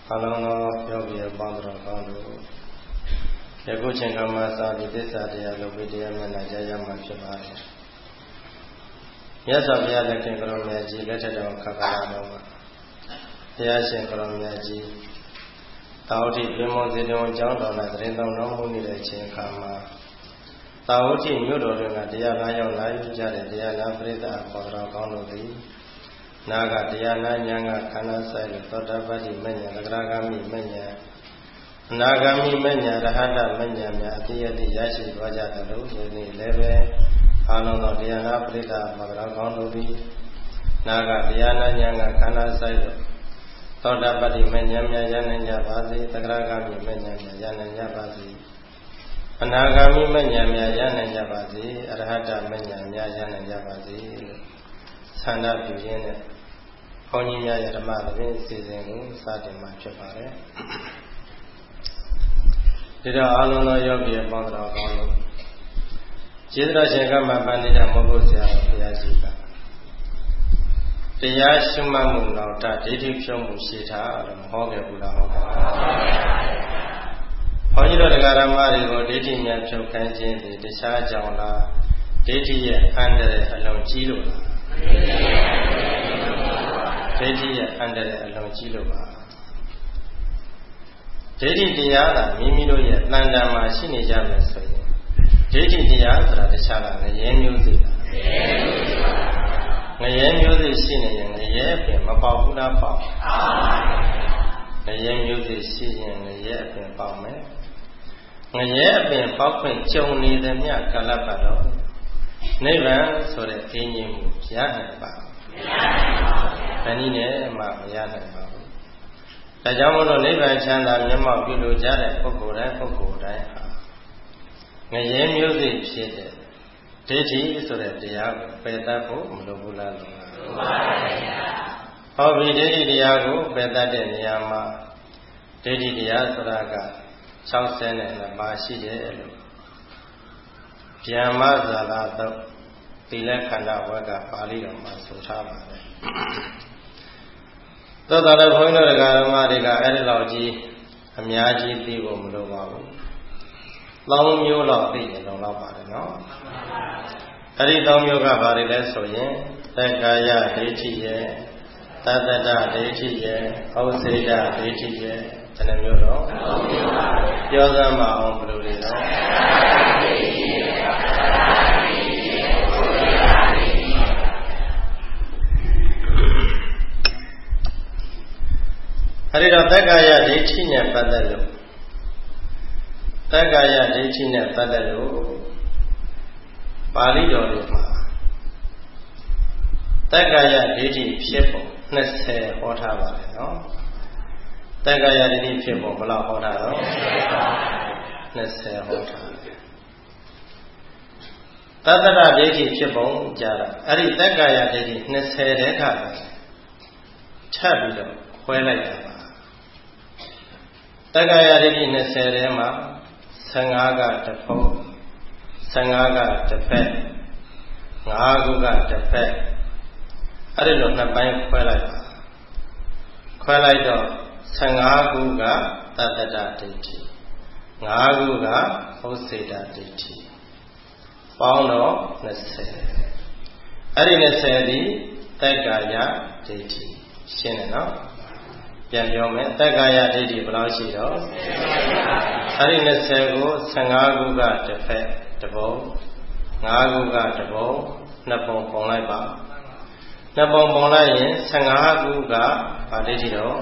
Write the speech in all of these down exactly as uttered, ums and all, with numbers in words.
Alano Yogi Bandra Kandu Yaguchin Kamasa, the Desadia, Lobidia, Manajaya Machabari. Yes, I have let him from Yaji, lettered on Kakalama. Yashin from Yaji. Tauti, Pimozidon, John, and Rindon, no Munich, Kama. Tauti, Mudo, Dia Lion, Lion, Jade, Dia Labrida, Bandra Kandu. Naga Diana Yanga Kanasa, Todabadi Menya, the Gragami Menya, Nagami Menya, the Hada Menya, Atia di Yashi, Vaja, the Lusi, Leve, Alano Diana Brida, Magragonobi, Naga Diana Yanga Kanasa, Todabadi Menya, Yananya Bazi, the Gragami Menya, Yananya Bazi, Nagami Menya, Yananya Bazi, Arhata Menya, Yananya Bazi, Sanda Bujene. Only Yadama, the season, Satima Chapare. Did Alona Yogi a bond of Olo? Chidra Jagama Bandida Mogosia, Yazika. The Yashumamu Nauta, Didi Shomushita, and Hoga Buddha Hoga. Honjo the Garamari or Didi Yacho Kanjin, the Desha Jaula, Didi under alone Chilo. Dedi under a long chiloba. Dedi Diana, Mimino yet, Landa Machine Jamas. Dedi Diana, the Shala, the Yen music. The Yen music singing in the Yep, Mababuna Pop. The Yen music singing in the Yep and Palme. The Yep and Popping Joni the Nya Calabado. Never so that Amy Yana. Penine, Mariana. The Jamolo Neva Chanda, Yama Pilu Jada, Pokoda, Pokoda. May music shaded. Titi, so that they are Petapo, Mlobula. How we did Diago, better than Yama. Titi Diazoraga, Chausen and Bashi. Yama Zala. Tilakana Waga Pali of Masutama. Though the point of the Garamadiga Edilogy, Amiaji, Divo Mulomabu. Long Mula, the Loma, no? Edidom Yoga Bari Lesoye, Takaya, Deti, Tata, Deti, Oseda, Deti, and a Mulo. Yozama on Blue. Harida Tagaya Dechina Padalo Tagaya Dechina Padalo Palido Tagaya Deji Piepo, Nesse Hotava, no? Tagaya Deji Piepo, Bala Hotava, Nesse Hotava. Tata Deji Piepo, Jara, Ari Tagaya Deji, Nesse Reka Chabido, Hueleta. Tagaya Deji Nesserema, Sangaga the Po, Sangaga the Pet, Naguga the Pet. I don't know by Quella. Quella Sangaguga, Tata Diti. Naguga, Hoseda Diti. Pauno Nesser. Arinesseri, Tagaya Diti. Shinano. Yamyome, Tagaya Didi Blanchido. Arinessego, Sangaguga the Pet, the Bow. Naguga the Bow, Napon Ponlaiba. Napon Ponlai, Sangaguga, Padido,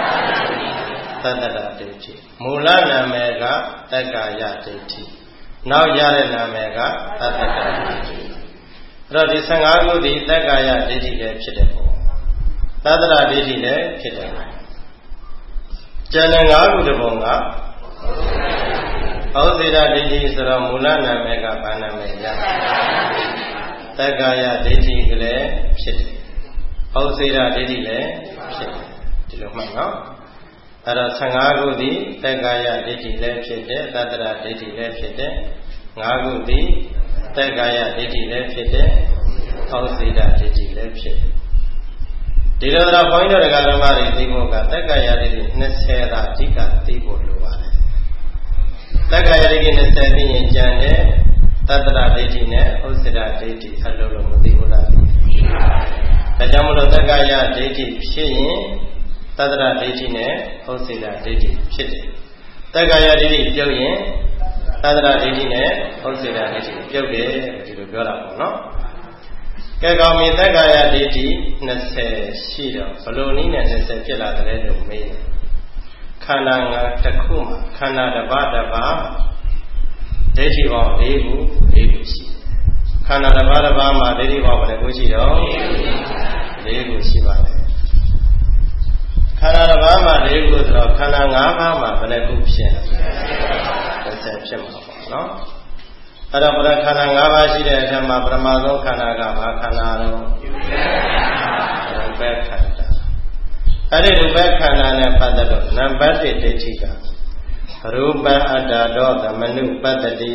Tata Diti. Mulana Mega, Tagaya Diti. Now Yarena Mega, Tata Diti. Rodi Sangagu di Tagaya Didi Chidabo. Tata Didi Chidabo. Janangagu the Bonga. Osida Didi is the Mulana Mega Panamega. Tagaya Didi Gile, Shit. Osida Didi Le, Shit. Tilumanga. Ada Sangagu di Tagaya Didi Le, Shit. Tata Didi Le, Shit. Ngagu di Tagaya Didi Le, Shit. Osida Didi Le, Shit. ဒီလိုတော့ဘုန်းကြီးတို့ဓမ္မတွေသိဖို့ကတက္ကရာဒိဋ္ဌိနှစ်ဆယ်သာအဓိကသိဖို့လိုပါတယ်တက္ကရာဒိဋ္ဌိနှစ်ဆယ်သိရင်ကျန်တဲ့တတ္တရဒိဋ္ဌိနဲ့ဥစ္စရဒိဋ္ဌိအလိုလိုမသိဘူးလားသိပါဘူးဒါကြောင့်မလို့တက္ကရာဒိဋ္ဌိဖြစ်ရင်တတ္တရဒိဋ္ဌိနဲ့ဥစ္စရဒိဋ္ဌိဖြစ်တယ်တက္ကရာဒိဋ္ဌိပြုတ်ရင်တတ္တရဒိဋ္ဌိနဲ့ဥစ္စရဒိဋ္ဌိပြုတ်တယ်ဒီလိုပြောတာပေါ့နော်ကဲကောင်းပြီတက္ကရာဒိဋ္ဌိနှစ်ဆယ်ရှိတော့ဘလို့နည်းနဲ့နှစ်ဆယ်ဖြစ်လာတယ်လို့မေးတယ်ခန္ဓာငါတစ်ခုမှာခန္ဓာတစ်ပါးတစ်ပါးဒိဋ္ဌိပေါင်း၄ခု၄ခုရှိတယ်ခန္ဓာတစ်ပါးတစ်ပါးမှာဒိဋ္ဌိပေါင်းဘယ်နှခုရှိတော့၄ခုရှိပါတယ်ခန္ဓာတစ်ပါးမှာ၄ခုဆိုတော့ခန္ဓာ၅ပါးမှာဘယ်နှခုဖြစ်လဲနှစ်ဆယ်ဖြစ်မှာပေါ့နော်အဲ့တော့ပရခန္ဓာ၅ပါးရှိတဲ့အထက်မှာပရမသောခန္ဓာကဘာခန္ဓာတော့ရူပခန္ဓာအဲ့ဒီရူပခန္ဓာနဲ့ပတ်သက်လို့နံပါတ်၁ဒိဋ္ဌိကရူပအတ္တတော့သမနုပတ္တိ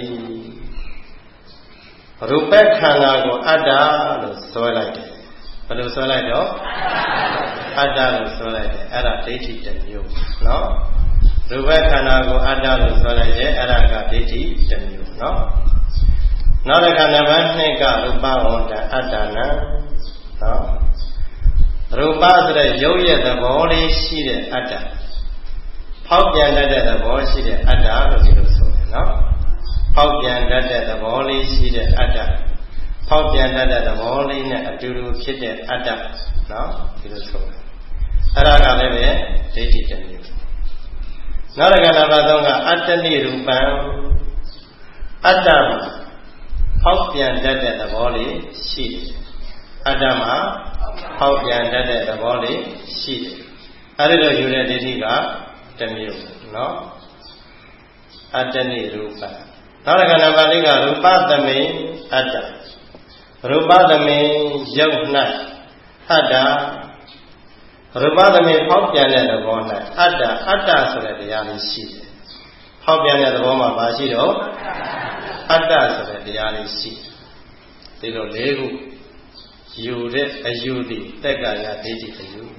ရူပခန္ဓာကိုအတ္တလို့ဆိုလိုက်တယ်ဘယ်လိုဆိုလိုက်တော့အတ္တလို့ဆိုလိုက်တယ်အဲ့ဒါဒိဋ္ဌိတစ်မျိုးနော်ရူပခန္ဓာကိုအတ္တလို့ဆိုလိုက်တယ်အဲ့ဒါကဒိဋ္ဌိတစ်မျိုးနော်နောက်တစ်ခါနံပါတ်၂ကရူပဝန္တအတ္တနာနော်ရူပဆိုတဲ့ရုပ်ရဲ့သဘောလေးရှိတဲ့အတ္တဖောက်ပြန်တတ်တဲ့သဘောရှိတဲ့အတ္တလို့ဒီလိုဆိုတယ်နော်ဖောက်ပြန်တတ်တဲ့သဘောလေးရှိတဲ့အတ္တဖောက်ပြန်တတ်တဲ့သဘောလေးနဲ့အတူတူဖြစ်တဲ့အတ္တနော်ဒီလိုဆိုတယ်အဲ့ဒါကလည်းပဲဒိဋ္ဌိတစ်မျိုးနောက်တစ်ခါနံပါတ်၃ကအတ္တနိရူပံအတ္တမှာဖောက်ပြန်တတ်တဲ့သဘောလေးရှိတယ်အတ္တမှာဖောက်ပြန်တတ်တဲ့သဘောလေးရှိတယ်အဲဒီလိုယူတဲ့ဒိဋ္ဌိကတစ်မျိုးနော်အတ္တနိရူပနောက်တစ်ခါနံပါတ်၄ကရူပသမိန်အတ္တရူပသမိန်ယုတ်၌အတ္တရူပသမိန်ဖောက်ပြန်တဲ့သဘော၌အတ္တအတ္တဆိုတဲ့တရားလေးရှိတယ်ဖောက်ပြန်တဲ့သဘောမှာဘာရှိတော့အတ္တဆိုတဲ့တရားလေးရှိတယ်ဒီလို၄ခုယူတဲ့အယူသည်တက္ကရာဒိဋ္ဌိအယူ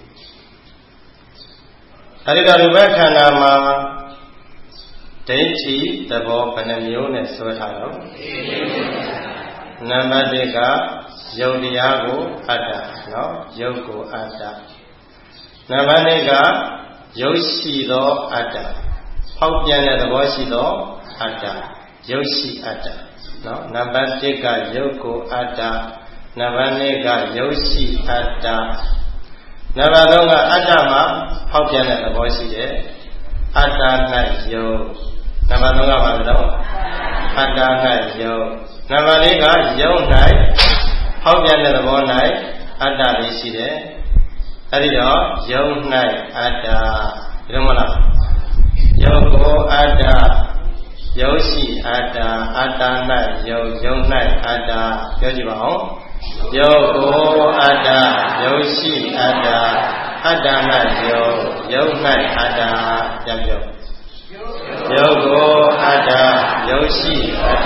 အဲဒီကရူပခန္ဓာမှာဒိဋ္ဌိသဘောဘယ်နှမျိုးနဲ့ဆွဲထားတော့နံပါတ်၁ကယုတ်တရားကိုအတ္တနော်ယုတ်ကိုအတ္တနံပါတ်၂ကယုတ်ရှိသောအတ္တဖောက်ပြန်တဲ့သဘောရှိသောအတ္တယုတ်ရှိအတ္တနော်နံပါတ်၁ကယုတ်ကိုအတ္တနံပါတ်၂ကယုတ်ရှိအတ္တနံပါတ်၃ကအတ္တမှာဖောက်ပြန်တဲ့သဘောရှိတယ်အတ္တ၌ယုတ်နံပါတ်၃ကဘာလဲတော့အတ္တ၌ယုတ်နံပါတ်၄ကယုတ်၌ဖောက်ပြန်တဲ့သဘော၌အတ္တလေးရှိတယ်အဲဒီတော့ယုတ်၌အတ္တဒီလိုမလားယုတ်ကိုအတ္တယုတ်ရှိအတ္တအတ္တ၌ယုတ်ယုတ်၌အတ္တပြောကြည့်ပါဦးယုတ်ကိုအတ္တယုတ်ရှိအတ္တအတ္တ၌ယုတ်ယုတ်၌အတ္တပြန်ပြောယုတ်ကိုအတ္တယုတ်ရှိအတ္တ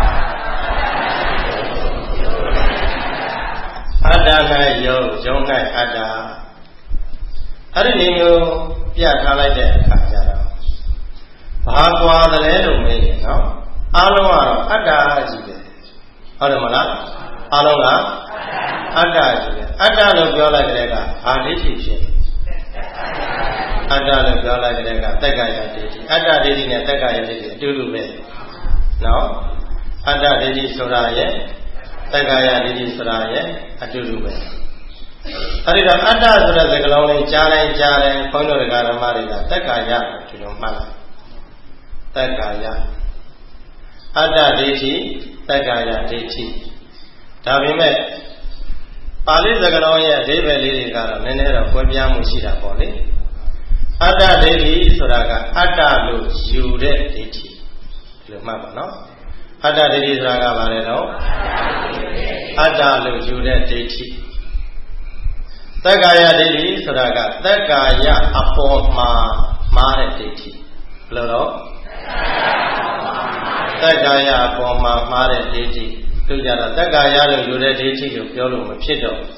အတ္တ၌ယုတ်ယုတ်၌အတ္တအဲ့ဒီမျိုးပြထားလိုက်တဲ့အခါကျတော့ဘာကွာတယ်လဲလို့မေးရင်နော်အားလုံးကတော့အတ္တကြီးပဲဟုတ်တယ်မလားအားလုံးကအတ္တကြီးပဲအတ္တလို့ပြောလိုက်တဲ့ကဘာဒိဋ္ဌိဖြစ်အတ္တလို့ပြောလိုက်တဲ့ကတက္ကရာဒိဋ္ဌိအတ္တဒိဋ္ဌိနဲ့တက္ကရာဒိဋ္ဌိအတူတူပဲနော်အတ္တဒိဋ္ဌိဆိုတာရဲ့တက္ကရာဒိဋ္ဌိဆိုတာရဲ့အတူတူပဲအဲဒီတော့အတ္တဆိုတဲ့စကားလုံးလေးကြားတိုင်းကြားတိုင်းဘုန်းတော်ဓမ္မတွေကတက္ကရာဒီလိုမှတ်လိုက်တက္ကရာအတ္တဒိဋ္ဌိတက္ကရာဒိဋ္ဌိဒါပေမဲ့ပါဠိစကားလုံးရဲ့အဓိပ္ပာယ်လေးတွေကတော့နည်းနည်းတော့ကွဲပြားမှုရှိတာပေါ့လေအတ္တဒိဋ္ဌိဆိုတာကအတ္တလို့ယူတဲ့ဒိဋ္ဌိဒီလိုမှတ်ပါနော်အတ္တဒိဋ္ဌိဆိုတာကဘာလဲတော့အတ္တလို့ယူတဲ့ဒိဋ္ဌိတက္ကရာဒိဋ္ဌိဆိုတာကတက္ကာယအပေါ်မှာမှားတဲ့ဒိဋ္ဌိဘယ်လိုတော့တက္ကာယအပေါ်မှာမှားတဲ့ဒိဋ္ဌိသူကြတော့တက္ကာယလို့ယူတဲ့ဒိဋ္ဌိကိုပြောလို့မဖြစ်တော့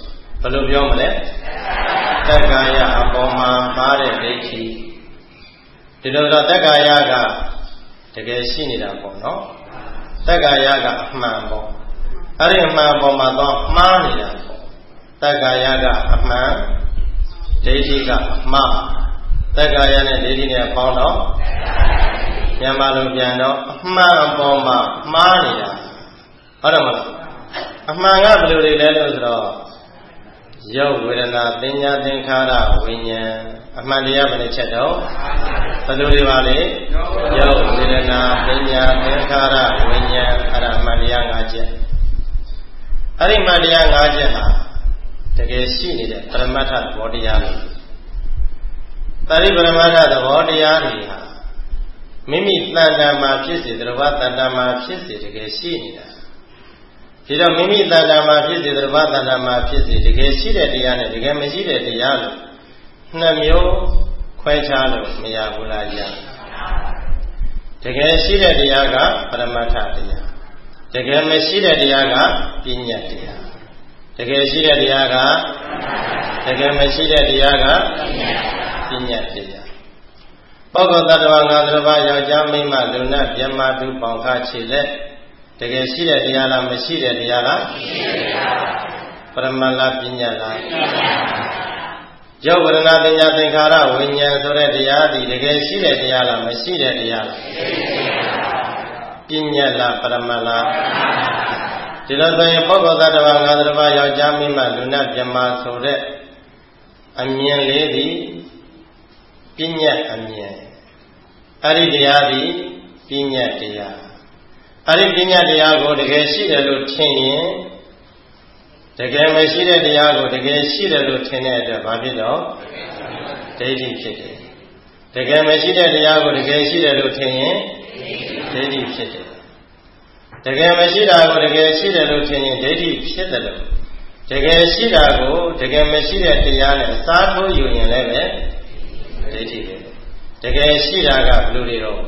ဘယ်လိုပြောမလဲတက္ကာယအပေါ်မှာမှားတဲ့ဒိဋ္ဌိဒီလိုတော့တက္ကာယကတကယ်ရှိနေတာပေါ့နော်တက္ကာယကအမှန်ပေါ့အဲ့ဒီအမှန်ပေါ်မှာတော့မှားနေတာပေါ့တက္ကာယကအမှန်ဒိဋ္ဌိကအမှားတက္ကာယနဲ့ဒိဋ္ဌိနဲ့ပေါင်းတော့မြန်မာလိုပြန်တော့အမှန်ပေါ်မှာမှားနေတာဟုတ်တယ်မလားအမှန်ကဘယ်လိုတွေလဲလို့ဆိုတော့ရုပ်ဝေဒနာသင်ညာသင်္ခါရဝိညာဉ်အမှန်တရားဘယ်နှချက်တော့ဘယ်လိုတွေပါလဲရုပ်ဝေဒနာသင်ညာသင်္ခါရဝိညာဉ်အဲ့ဒါအမှန်တရား၅ချက်အဲ့ဒီအမှန်တရား၅ချက်ဟာတကယ်ရှိနေတဲ့ပရမတ္ထသဘောတရားတွေတာရိပရမတ္ထသဘောတရားတွေဟာမိမိတဏ္ဍာမှာဖြစ်စေသရဝတဏ္ဍာမှာဖြစ်စေတကယ်ရှိနေတာဒီတော့မိမိတဏ္ဍာမှာဖြစ်စေသရဝတဏ္ဍာမှာဖြစ်စေတကယ်ရှိတဲ့တရားနဲ့တကယ်မရှိတဲ့တရားလို့နှစ်မျိုးခွဲခြားလို့မရဘူးလားကြာတကယ်ရှိတဲ့တရားကပရမတ္ထတရားတကယ်မရှိတဲ့တရားကပညာတရားတကယ်ရှိတဲ့တရားကတကယ်မရှိတဲ့တရားကပညာတရားပုဂ္ဂိုလ်တ attva ငါးပါးယောက်ျားမိန်းမလူနာမြတ်မာတုပေါင်ခခြေလက်တကယ်ရှိတဲ့တရားလားမရှိတဲ့တရားလားမရှိတဲ့တရားပရမတ်လားပညာလားရုပ်ဝေဒနာသင်ညာသင်္ခါရဝိညာဉ်ဆိုတဲ့တရားဒီတကယ်ရှိတဲ့တရားလားမရှိတဲ့တရားလားပညာလားပရမတ်လားဒီလိုဆိုရင်ပုဂ္ဂိုလ်တ attva ငါးပါးယောက်ျားမိန်းမလူနာမြတ်မာဆိုတဲ့အမြင်လေးဒီပညာအမြင်အဲ့ဒီတရားဒီပညာတရားအဲ့ဒီပညာတရားကိုတကယ်ရှိတယ်လို့ထင်ရင်တကယ်မရှိတဲ့တရားကိုတကယ်ရှိတယ်လို့ထင်တဲ့အတွက်ဘာဖြစ်တော့ဒိဋ္ဌိဖြစ်တယ်တကယ်မရှိတဲ့တရားကိုတကယ်ရှိတယ်လို့ထင်ရင်ဒိဋ္ဌိဖြစ်တယ်တကယ်မရှိတာကိုတကယ်ရှိတယ်လို့ထင်ရင်ဒိဋ္ဌိဖြစ်တယ်လို့တကယ်ရှိတာကိုတကယ်မရှိတဲ့တရားနဲ့အစားထိုးယူရင်လည်းပဲဒိဋ္ဌိပဲတကယ်ရှိတာကဘယ်လိုတွေတော့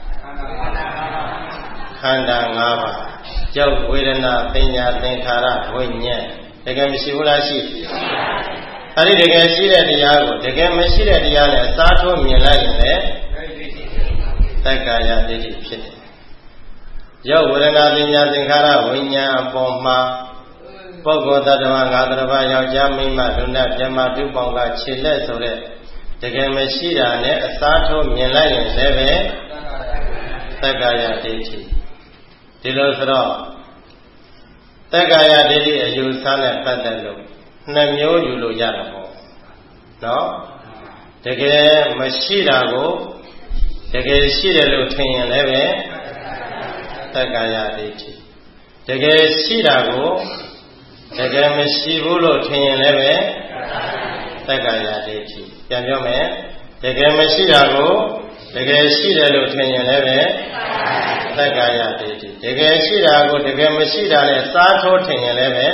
ခန္ဓာ၅ပါးကြောက်ဝေဒနာပညာသင်္ခါရဝိညာဉ်တကယ်မရှိဘူးလားရှိအဲ့ဒီတကယ်ရှိတဲ့တရားကိုတကယ်မရှိတဲ့တရားနဲ့အစားထိုးမြင်လိုက်ရင်လည်းတက္ကာယဒိဋ္ဌိဖြစ်တယ်ကြောက်ဝေဒနာပညာသင်္ခါရဝိညာဉ်အပေါ်မှာပုဂ္ဂိုလ်တ attva ငါးပါးယောက်ျားမိန်းမလူနာမြတ်မာတုပေါင်းကခြေလက်ဆိုတဲ့တကယ်မရှိတာနဲ့အစားထိုးမြင်လိုက်ရင်လည်းပဲတက္ကာယဒိဋ္ဌိဒီလိုဆိုတော့တက္ကာယဒိဋ္ဌိအယူဆနဲ့ပတ်သက်လို့နှစ်မျိုးယူလို့ရတာပေါ့နော်တကယ်မရှိတာကိုတကယ်ရှိတယ်လို့ထင်ရင်လည်းပဲတက္ကာယဒိဋ္ဌိတကယ်ရှိတာကိုတကယ်မရှိဘူးလို့ထင်ရင်လည်းပဲတက္ကာယဒိဋ္ဌိပြန်ပြောမယ်တကယ်မရှိတာကိုတကယ်ရှိတယ်လို့ထင်ရင်လည်းပဲတက္ကာယဒိဋ္ဌိတကယ်ရှိတာကိုတကယ်မရှိတာနဲ့စားထိုးထင်ရင်လည်းပဲ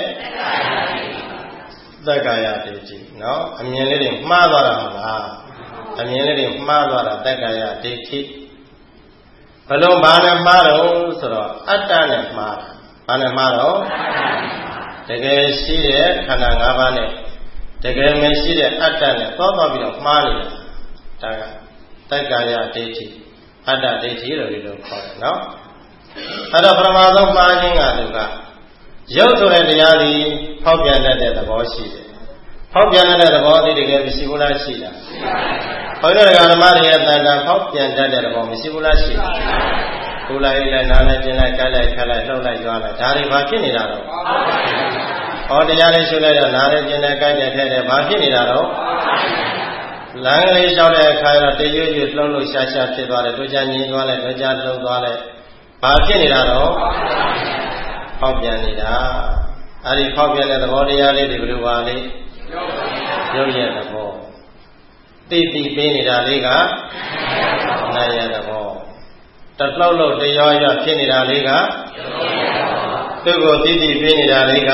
တက္ကာယဒိဋ္ဌိနော်အမြင်လေးတွေမှားသွားတာမလားအမြင်လေးတွေမှားသွားတာတက္ကာယဒိဋ္ဌိဘယ်လိုဘာနဲ့မှားတော့ဆိုတော့အတ္တနဲ့မှားတာဘာနဲ့မှားတော့တကယ်ရှိတဲ့ခန္ဓာ၅ပါးနဲ့တကယ်မရှိတဲ့အတ္တနဲ့သွားသွားပြီးတော့မှားနေတာဒါကတက္ကာယဒိဋ္ဌိအတ္တဒိဋ္ဌိလို့ဒီလိုခေါ်တယ်နော်အဲ့တော့ပထမဆုံးမှားခြင်းကသူကရုပ်ဆိုတဲ့တရားဒီဖောက်ပြန်တတ်တဲ့သဘောရှိတယ်ဖောက်ပြန်တဲ့သဘောဒီတကယ်မရှိဘူးလားရှိလားဘုရားတရားဓမ္မတွေရဲ့တန်တာဖောက်ပြန်တတ်တဲ့သဘောမရှိဘူးလားရှိလားကိုယ်လိုက်လိုက်နားလိုက်ကျင်လိုက်ကြိုက်လိုက်ခက်လိုက်လှုပ်လိုက်ကြွားလိုက်ဒါတွေဘာဖြစ်နေတာတော့ဟောတရားလေးရှုလိုက်တော့နားလိုက်ကျင်လိုက်ကြိုက်လိုက်ထဲတယ်ဘာဖြစ်နေတာတော့လမ်းကလေးလျှောက်တဲ့အခါကျတော့တရွရွလှုပ်လို့ရှားရှားဖြစ်သွားတယ်တို့ချငြင်းသွားလိုက်တို့ချလှုပ်သွားလိုက်ဘာဖြစ်နေတာတော့ဖောက်ပြန်နေတာအဲ့ဒီဖောက်ပြန်တဲ့သဘောတရားလေးတွေဘယ်လိုပါလဲရုပ်ရဲ့သဘောတိတိပေးနေတာလေးကနာရဲ့သဘောတလှုပ်လို့တရားရဖြစ်နေတာလေးကသူ့ကိုတိတိပေးနေတာလေးက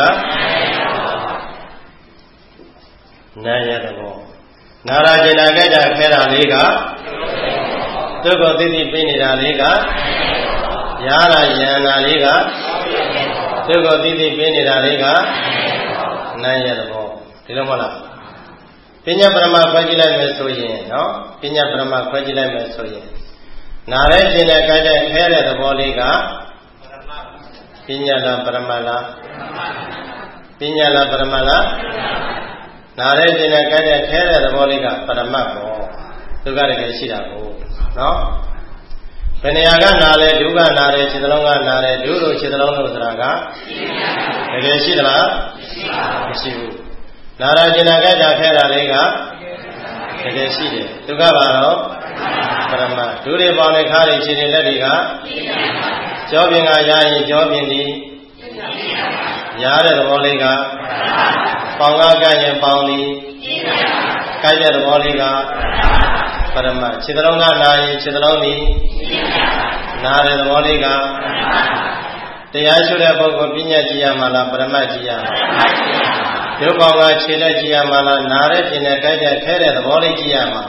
နာရဲ့သဘောနာရာကျင်နာကြတာခဲတာလေးကသူ့ကိုသိသိပေးနေတာလေးကရာလာယန္နာလေးကသူ့ကိုသိသိပေးနေတာလေးကနာရတဲ့ဘောဒီလိုမဟုတ်လားပညာပရမခွဲကြည့်လိုက်မယ်ဆိုရင်နော်ပညာပရမခွဲကြည့်လိုက်မယ်ဆိုရင်နားရဲခြင်းနဲ့ကြိုက်တဲ့ခဲတဲ့သဘောလေးကပညာလားပရမလားပညာလားပရမလားနားရဲခြင်းနဲ့ကြိုက်တဲ့ခဲတဲ့သဘောလေးကပရမတ်ပေါ့သူကတကယ်ရှိတာကိုနော်ဘယ်နေရာကနာလဲဒုက္ခနာတယ်ခြေသလုံးကနာတယ်ဒုတို့ခြေသလုံးတို့ဆိုတာကတကယ်ရှိသလားမရှိဘူးနာရကျင်နာကြတာခဲတာလေးကတကယ်ရှိတယ်ဒုက္ခပါတော့ပရမဒုတွေပေါင်းတဲ့ခါးတွေခြေတွေလက်တွေကကြောပြင်ကရရင်ကြောပြင်ဒီရတဲ့သဘောလေးကပေါင်ကကရင်ပေါင်ဒီကြိုက်တဲ့သဘောလေးကပရမခြေသလုံးကနာရင်ခြေသလုံးဒီနာတဲ့သဘောလေးကတရားရှုတဲ့ပုဂ္ဂိုလ်ပညာကြည့်ရမှာလားပရမတ်ကြည့်ရမှာဒုက္ခကခြေလက်ကြည့်ရမှာလားနာတဲ့ပြင်နဲ့ကြိုက်တဲ့ခဲတဲ့သဘောလေးကြည့်ရမှာ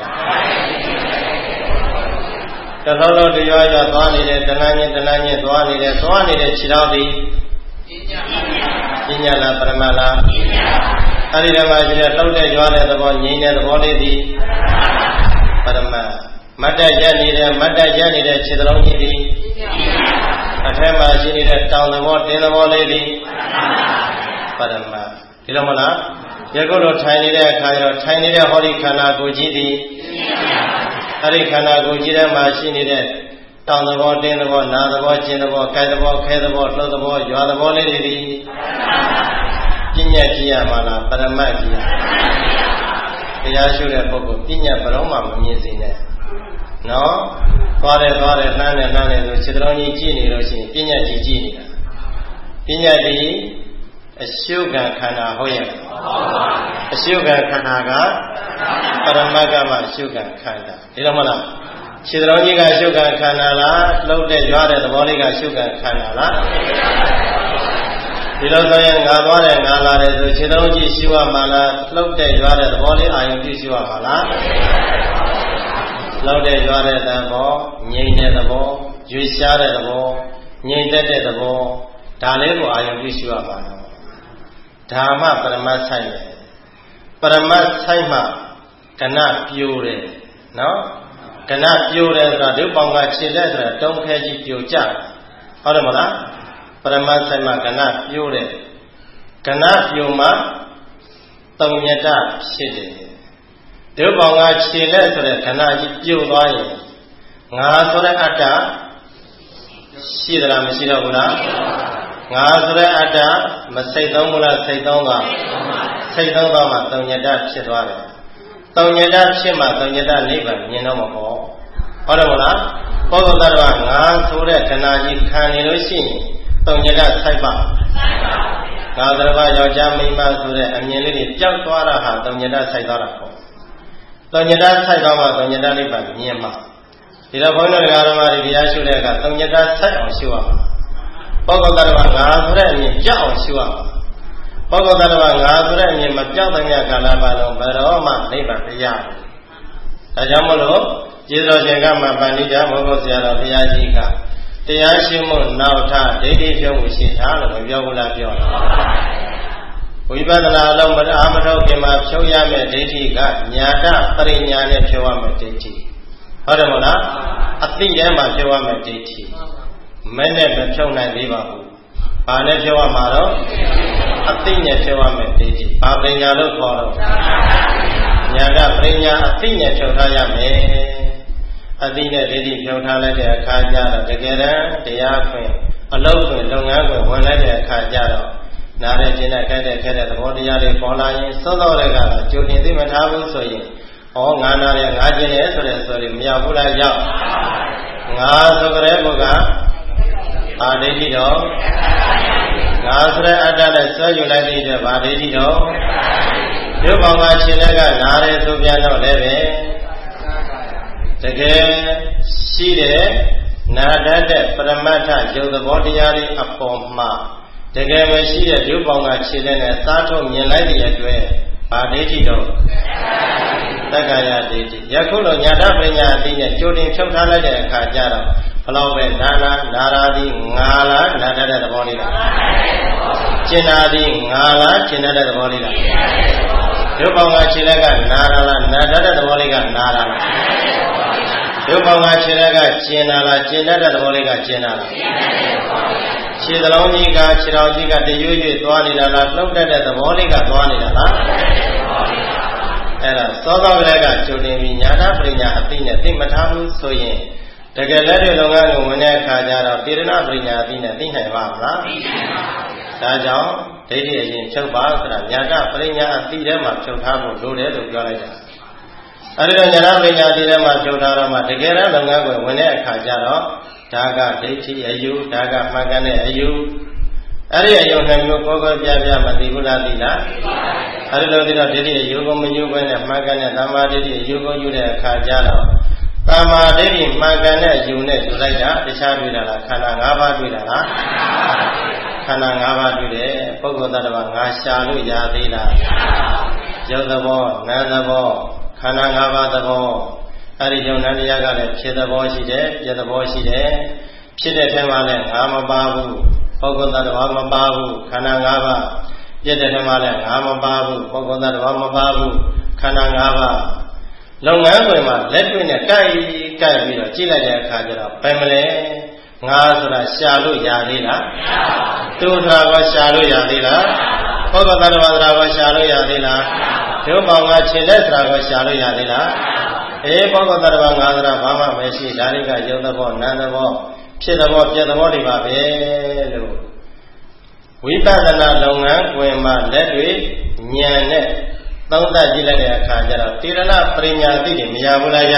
တလုံးလုံးတရားရသွားနေတယ်တဏှာညင်တဏှာညင်သွားနေတယ်သွားနေတဲ့ခြေတော်ဒီပညာလားပရမတ်လားအဲ့ဒီတမှာရှိတဲ့လှုပ်တဲ့ကြွားတဲ့သဘောငြိမ်းတဲ့သဘောလေးဒီပရမတ်မတ်တက်ရက်နေတဲ့မတ်တက်ရက်နေတဲ့ခြေသလုံးကြီးဒီအထက်မှာရှိနေတဲ့တောင်သဘောတင်းသဘောလေးဒီပရမတ်ဒီလိုမလားယခုလိုထိုင်နေတဲ့အခါရောထိုင်နေတဲ့ဟောဒီခန္ဓာကိုယ်ကြီးဒီအဲ့ဒီခန္ဓာကိုယ်ကြီးထဲမှာရှိနေတဲ့တောင်သဘောတင်းသဘောနာသဘောကျင်သဘောကိုယ်သဘောခဲသဘောလှုပ်သဘောရွာသဘောလေးတွေဒီပညာကြည့်ရမှာလားပရမတ်ကြည့်ရတရားရှုတဲ့ပုဂ္ဂိုလ်ပညာဘယ်တော့မှမမြင်စေနဲ့နော်သွားတယ်သွားတယ်လှမ်းတယ်လှမ်းတယ်ဆိုခြေတော်ကြီးကြည့်နေလို့ရှိရင်ပညာကြည့်ကြည့်နေတာပညာကြည့်အရှုခံခန္ဓာဟုတ်ရဲ့အရှုခံခန္ဓာကပရမတ်ကမှအရှုခံခန္ဓာဒီလိုမဟုတ်လားခြေတော်ကြီးကအရှုခံခန္ဓာလားလှုပ်တဲ့ကြွားတဲ့သဘောလေးကအရှုခံခန္ဓာလားဒီလိုဆိုရင်ငါသွားတယ်ငါလာတယ်ဆိုခြေတော်ကြီးရှုရမှာလားလှုပ်တဲ့ကြွားတဲ့သဘောလေးအာယုံပြုရှုရမှာလားလှုပ်တဲ့ကြွားတဲ့သဘောငြိမ်တဲ့သဘောရွေ့ရှားတဲ့သဘောငြိမ်သက်တဲ့သဘောဒါလေးကိုအာယုံပြုရှုရမှာဓမ္မပရမတ်ဆိုင်တယ်ပရမတ်ဆိုင်မှကဏပြိုတယ်နော်ကဏပြိုတယ်ဆိုတာဒုပေါင်းကခြေလက်ဆိုတာတုံးခဲကြီးပြိုကျဟုတ်တယ်မလားပရမတ်ဆိုင်မှကဏပြိုတယ်ကဏပြိုမှတုံညတဖြစ်တယ်ဒုပေါင်းကခြေလက်ဆိုတဲ့ကဏကြီးပြိုသွားရင်ငါဆိုတဲ့အတ္တရှိသလားမရှိတော့ဘူးလားငါဆိုတဲ့အတ္တမစိတ်သုံးဘူးလားစိတ်သုံးသွားစိတ်သုံးသွားမှတုံညတဖြစ်သွားတယ်တုံညတဖြစ်မှတုံညတနိဗ္ဗာန်မြင်တော့မှာပေါ့ဟုတ်တယ်မလားပုဂ္ဂိုလ်သတ္တဝါငါဆိုတဲ့ခန္ဓာကြီးခံနေလို့ရှိရင်တုံညတစိုက်ပါငါသတ္တဝါယောက်ျားမိန်းမဆိုတဲ့အမြင်လေးတွေပျောက်သွားတာဟာတုံညတစိုက်သွားတာပေါ့တုံညတစိုက်သွားမှတုံညတနိဗ္ဗာန်မြင်မှာဒီတော့ဘုန်းတော်တရားတော်မှာတရားရှုတဲ့အခါတုံညတစိုက်အောင်ရှုရမှာပုဂ္ဂိုလ်သတ္တဝါငါဆိုတဲ့အမြင်ကြောက်အောင်ရှုရမှာပုဂ္ဂိုလ်သတ္တဝါငါဆိုတဲ့အမြင်မကြောက်တဲ့မြတ်ကာလပါလုံးဘယ်တော့မှနိဗ္ဗာန်မရဘူး။ဒါကြောင့်မလို့ကျေးဇူးရှင်ကမှပဏိတဘုဂုဆရာတော်ဘုရားကြီးကတရားရှိမှုနောက်ထဒိဋ္ဌိဖြုံးမှုရှိထားလို့မပြောဘူးလားပြောတာ။ဝိပဿနာအလုံးမအားမထုတ်ခင်မှာဖြုံးရမယ့်ဒိဋ္ဌိကညာတပရိညာနဲ့ဖြုံးရမယ့်ဒိဋ္ဌိဟုတ်တယ်မဟုတ်လားအသိထဲမှာဖြုံးရမယ့်ဒိဋ္ဌိမဲ့နဲ့မဖြုံးနိုင်သေးပါဘူး။ဘာနဲ့ဖြုံးရမှာတော့အသိနဲ့ဖြုံးရမယ့်ဒိဋ္ဌိဘာပညာလို့ခေါ်တော့ညာတပညာအသိနဲ့ဖြုံးထားရမယ်။အသိနဲ့ဒိဋ္ဌိဖြုံးထားလိုက်တဲ့အခါကျတော့တကယ်တမ်းတရားခွင်အလုပ်ခွင်လုပ်ငန်းခွင်ဝင်လိုက်တဲ့အခါကျတော့နားရခြင်းနဲ့ကြိုက်တဲ့ခဲတဲ့သဘောတရားတွေပေါ်လာရင်သုံးတော့တဲ့ကတော့ကြိုတင်သိမထားဘူးဆိုရင်ဩငါနာရငါကျင်တယ်ဆိုတဲ့ဆိုရင်မရောက်ဘူးလားရောက်ငါဆိုကြတဲ့ဘုရားအာဒိဋ္ဌိတော့ငါဆိုတဲ့အတ္တနဲ့ဆွဲယူလိုက်တဲ့အတွက်ဗာဒိဋ္ဌိတော့ရုပ်ပေါင်းကရှင်လက်ကနားရဲဆိုပြန်တော့လည်းပဲတကယ်ရှိတဲ့နာတတ်တဲ့ပရမတ္ထယုတ်သဘောတရားတွေအပေါ်မှာတကယ်မရှိတဲ့ရုပ်ပေါင်းကခြေလက်နဲ့စားထုတ်မြင်လိုက်တဲ့အတွက်ဗာဒိဋ္ဌိတော့တက္ကရာဒိဋ္ဌိယခုလိုညာတပညာအသိနဲ့ကြိုတင်ဖြုတ်ထားလိုက်တဲ့အခါကျတော့ဘလောက်ပဲနာနာနာရာတိငါလားနာတတ်တဲ့သဘောလေးလားကျင်နာတိငါလားကျင်တတ်တဲ့သဘောလေးလားရုပ်ပေါင်းကခြေလက်ကနာရလားနာတတ်တဲ့သဘောလေးကနာရလားရုပ်ပေါင်းကခြေလက်ကကျင်နာလားကျင်တတ်တဲ့သဘောလေးကကျင်နာလားခြေသလုံးကြီးကခြေတော်ကြီးကတရွေ့ရွေ့သွားနေတာလားလှုပ်တတ်တဲ့သဘောလေးကသွားနေတာလားအဲ့ဒါသောသောကလေးကကြိုတင်ပြီးညာတာပရိညာအသိနဲ့သိမထားဘူးဆိုရင်တကယ်လက်တွေ့လုပ်ငန်းကိုဝင်တဲ့အခါကျတော့တိရဏပရိညာအသိနဲ့သိနိုင်ပါမလားသိနိုင်ပါဘူးဒါကြောင့်ဒိဋ္ဌိအရင်ဖြုတ်ပါဆိုတာညာတာပရိညာအသိထဲမှာဖြုတ်ထားဖို့လိုတယ်လို့ပြောလိုက်တာအဲဒီတော့ညာတာပရိညာအသိထဲမှာဖြုတ်ထားတော့မှတကယ်တော့လုပ်ငန်းကိုဝင်တဲ့အခါကျတော့ဒါကဒိဋ္ဌိအယူဒါကမှန်ကန်တဲ့အယူအဲ့ဒီအယူနှမျိုးကိုကိုပြပြမသိဘူးလားသိလားအဲ့ဒီလိုသိတော့ဒိဋ္ဌိအယူကိုမယူဘဲနဲ့မှန်ကန်တဲ့သမာဓိဋ္ဌိအယူကိုယူတဲ့အခါကျတော့သမာဓိဋ္ဌိမှန်ကန်တဲ့ယူနဲ့ယူလိုက်တာတခြားတွေ့တာလားခန္ဓာ၅ပါးတွေ့တာလားခန္ဓာ၅ပါးတွေ့တယ်ပုဂ္ဂိုလ်သတ္တဝါငါရှာလို့ရသေးလားရုပ်သဘောနာမ်သဘောခန္ဓာ၅ပါးသဘောအဲ့ဒီယုံနာတရားကလည်းဖြစ်သဘောရှိတယ်ပြသဘောရှိတယ်ဖြစ်တဲ့ထဲမှာလည်းငါမပါဘူးပုဂ္ဂိုလ်သတ္တဝါမပါဘူးခန္ဓာ၅ပါးပြတဲ့ထဲမှာလည်းငါမပါဘူးပုဂ္ဂိုလ်သတ္တဝါမပါဘူးခန္ဓာ၅ပါးလုပ်ငန်းတွေမှာလက်တွေ့နဲ့ကြိုက်ကြိုက်ပြီးတော့ကြည့်လိုက်တဲ့အခါကျတော့ဘယ်မလဲငါဆိုတာရှာလို့ရသေးလားသူဆိုတာကရှာလို့ရသေးလားပုဂ္ဂိုလ်သတ္တဝါဆိုတာကရှာလို့ရသေးလားဒုပေါင်းကခြေလက်ဆိုတာကရှာလို့ရသေးလားအေးပုဂ္ဂိုလ်သတ္တဝါငါဆိုတာဘာမှမရှိဒါတွေကယုံသဘောနာမ်သဘောဖြစ်သဘောပြသဘောတွေပါပဲလို့ဝိပဿနာလုပ်ငန်းဝင်မှာလက်တွေဉာဏ်နဲ့သုံးသပ်ကြည့်လိုက်တဲ့အခါကျတော့တိရဏပရိညာသိတွေမရဘူးလားရ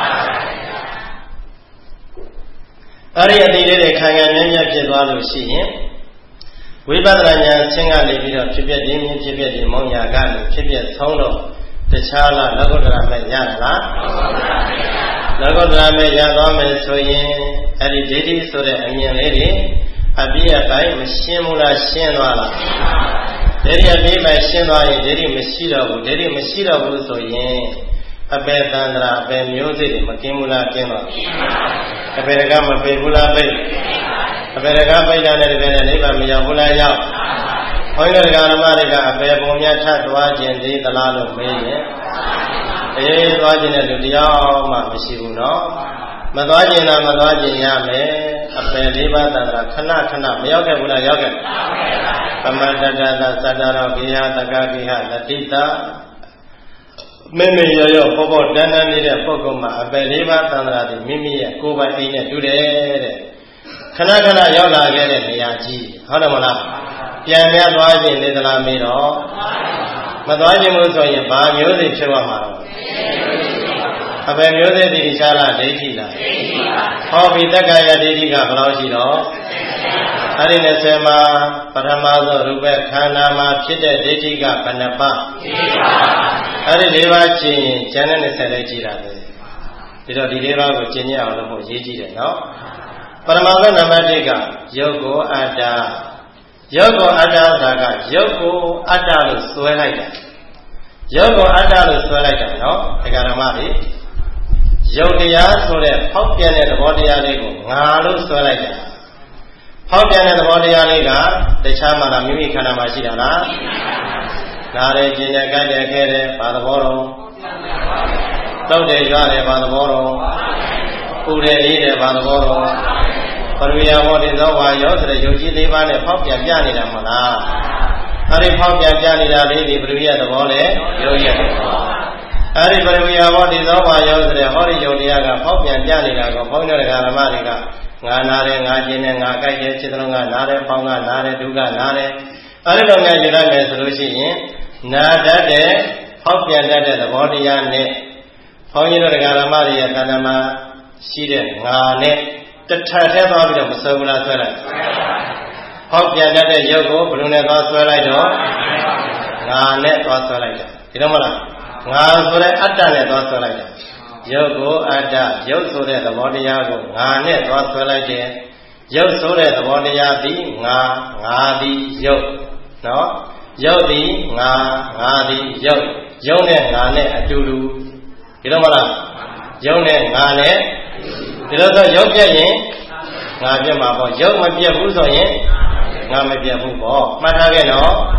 အဲ့ဒီအသိလေးတွေခံခံမြဲမြဲဖြစ်သွားလို့ရှိရင်ဝိပဿနာဉာဏ်ချင်းကနေပြီးတော့ဖြစ်ဖြစ်ခြင်းဖြစ်ဖြစ်ခြင်းမောင်ညာကနေဖြစ်ဖြစ်ဆုံးတော့တခြားလားလောကုတ္တရာမဲ့ရလားလောကုတ္တရာမဲ့ရသွားမယ်ဆိုရင်အဲ့ဒီဒိဋ္ဌိဆိုတဲ့အမြင်လေးတွေအပြည့်အပိုင်းမရှင်းဘူးလားရှင်းသွားလားဒိဋ္ဌိအပြည့်ပိုင်းရှင်းသွားရင်ဒိဋ္ဌိမရှိတော့ဘူးဒိဋ္ဌိမရှိတော့ဘူးဆိုရင်အပေတန္တရာအပေမျိုးစိတ်တွေမကင်းဘူးလားကင်းတော့အပေကမပေဘူးလားပိတ်အပေကပိတ်တာနဲ့တကယ်နဲ့နိဗ္ဗာန်မရောက်ဘူးလားရောက်ဘုန်းကြီးတို့ဓမ္မတွေကအပေပုံများထပ်သွားခြင်းသေးသလားလို့မေးရင်အေးသွားခြင်းတဲ့လူတရားမှမရှိဘူးနော်မသွားခြင်းသာမသွားခြင်းရမယ်အပေလေးပါးတန္တရာခဏခဏမရောက်ခဲ့ဘူးလားရောက်ခဲ့သမတ္တတသသတ္တရောဂိယတကကိဟလတိတာမိမိရရပေါ်ပေါ်တန်းတန်းနေတဲ့ပုဂ္ဂိုလ်မှာအပေလေးပါးတန္တရာဒီမိမိရဲ့ကိုယ်ပိုင်အိမ်နဲ့တူတယ်တဲ့ခဏခဏရောက်လာခဲ့တဲ့နေရာကြီးဟုတ်တယ်မလားပြန်ပြသွားခြင်းလေသလားမေးတော့မသွားခြင်းလို့ဆိုရင်ဘာမျိုးစိဖြစ်သွားမှာတော့အပေမျိုးစိတိချာလားဒိဋ္ဌိလားဟောပြီတက္ကရာဒိဋ္ဌိကဘယ်လောက်ရှိတော့အဲ့ဒီနဲ့ဆယ်မှာပထမဆုံးရူပခန္ဓာမှာဖြစ်တဲ့ဒိဋ္ဌိကဘယ်နှပါးအဲ့ဒီ၄ပါးကျင့်ရင်ဉာဏ်နဲ့ဆယ်လေးကြည့်တာပဲဒီတော့ဒီ၄ပါးကိုကျင့်ရအောင်လို့ဖို့ရေးကြည့်တယ်နော်ပထမဆုံးနံပါတ်၁ကယုတ်ကိုအတ္တယုတ်ကိုအတ္တဆိုတာကယုတ်ကိုအတ္တလို့ဆွဲလိုက်တာယုတ်ကိုအတ္တလို့ဆွဲလိုက်တာနော်ဒီကရမတွေယုတ်တရားဆိုတဲ့ဖောက်ပြန်တဲ့သဘောတရားလေးကိုငါလို့ဆွဲလိုက်တာဖောက်ပြန်တဲ့သဘောတရားလေးကတခြားမှလားမိမိခန္ဓာမှာရှိတာလားနားတယ်ကျင်တယ်ကြိုက်တယ်ခဲတယ်ဘာသဘောတော့တုတ်တယ်ရွတယ်ဘာသဘောတော့ပူတယ်အေးတယ်ဘာသဘောတော့ပရိယာဘောတိသောဝါရောဆိုတဲ့ယုတ်ကြည်လေးပါးနဲ့ဖောက်ပြန်ပြနေတာမလားအဲ့ဒီဖောက်ပြန်ပြနေတာလေးဒီပရိယာသဘောနဲ့ယုတ်ရဲ့အဲ့ဒီပရိယာဘောတိသောဝါရောဆိုတဲ့ဟောဒီယုတ်တရားကဖောက်ပြန်ပြနေတာကိုဘုန်းကြီးတို့ဓမ္မတွေကငါနာတယ်ငါကျင်တယ်ငါကြိုက်တယ်စိတ်လုံးကနာတယ်ပေါင်းကနာတယ်ဒုက္ခနာတယ်အဲ့ဒီလိုမျိုးယူလိုက်မယ်ဆိုလို့ရှိရင်နာတတ်တဲ့ဖောက်ပြန်တတ်တဲ့သဘောတရားနဲ့ဘုန်းကြီးတို့ဓမ္မတွေရဲ့တဏ္ဍာမှာရှိတဲ့ငါနဲ့တထပ်ထဲသွားပြီးတော့မဆွဲဘူးလားဆွဲလိုက်ဖောက်ပြန်တတ်တဲ့ရုပ်ကိုဘယ်လိုနဲ့သွားဆွဲလိုက်တော့ငါနဲ့သွားဆွဲလိုက်တယ်ဒီတော့မလားငါဆိုတဲ့အတ္တနဲ့သွားဆွဲလိုက်တယ်ရုပ်ကိုအတ္တရုပ်ဆိုတဲ့သဘောတရားကိုငါနဲ့သွားဆွဲလိုက်တယ်ရုပ်ဆိုတဲ့သဘောတရားသည်ငါငါသည်ရုပ်နော်ရုပ်သည်ငါငါသည်ရုပ်ရုပ်နဲ့ငါနဲ့အတူတူဒီတော့မလားရုပ်နဲ့ငါနဲ့ဒီလိုဆိုရုပ်ပြည့်ရင်ငါပြည့်မှာပေါ့ရုပ်မပြည့်ဘူးဆိုရင်ငါမပြည့်ဘူးပေါ့မှတ်ထားခဲ့နော်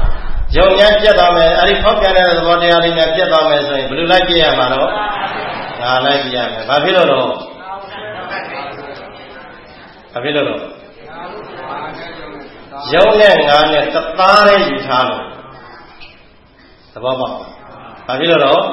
ယုံညာပြတ်သွားမယ်အဲ့ဒီဖောက်ပြန်တဲ့သဘောတရားလေးများပြတ်သွားမယ်ဆိုရင်ဘယ်လိုလိုက်ပြရမှာတော့ငါလိုက်ပြရမယ်ဘာဖြစ်လို့တော့ဘာဖြစ်လို့တော့ယုံနဲ့ငါနဲ့တသားလေးယူထားလို့သဘောပေါက်ဘာဖြစ်လို့တော့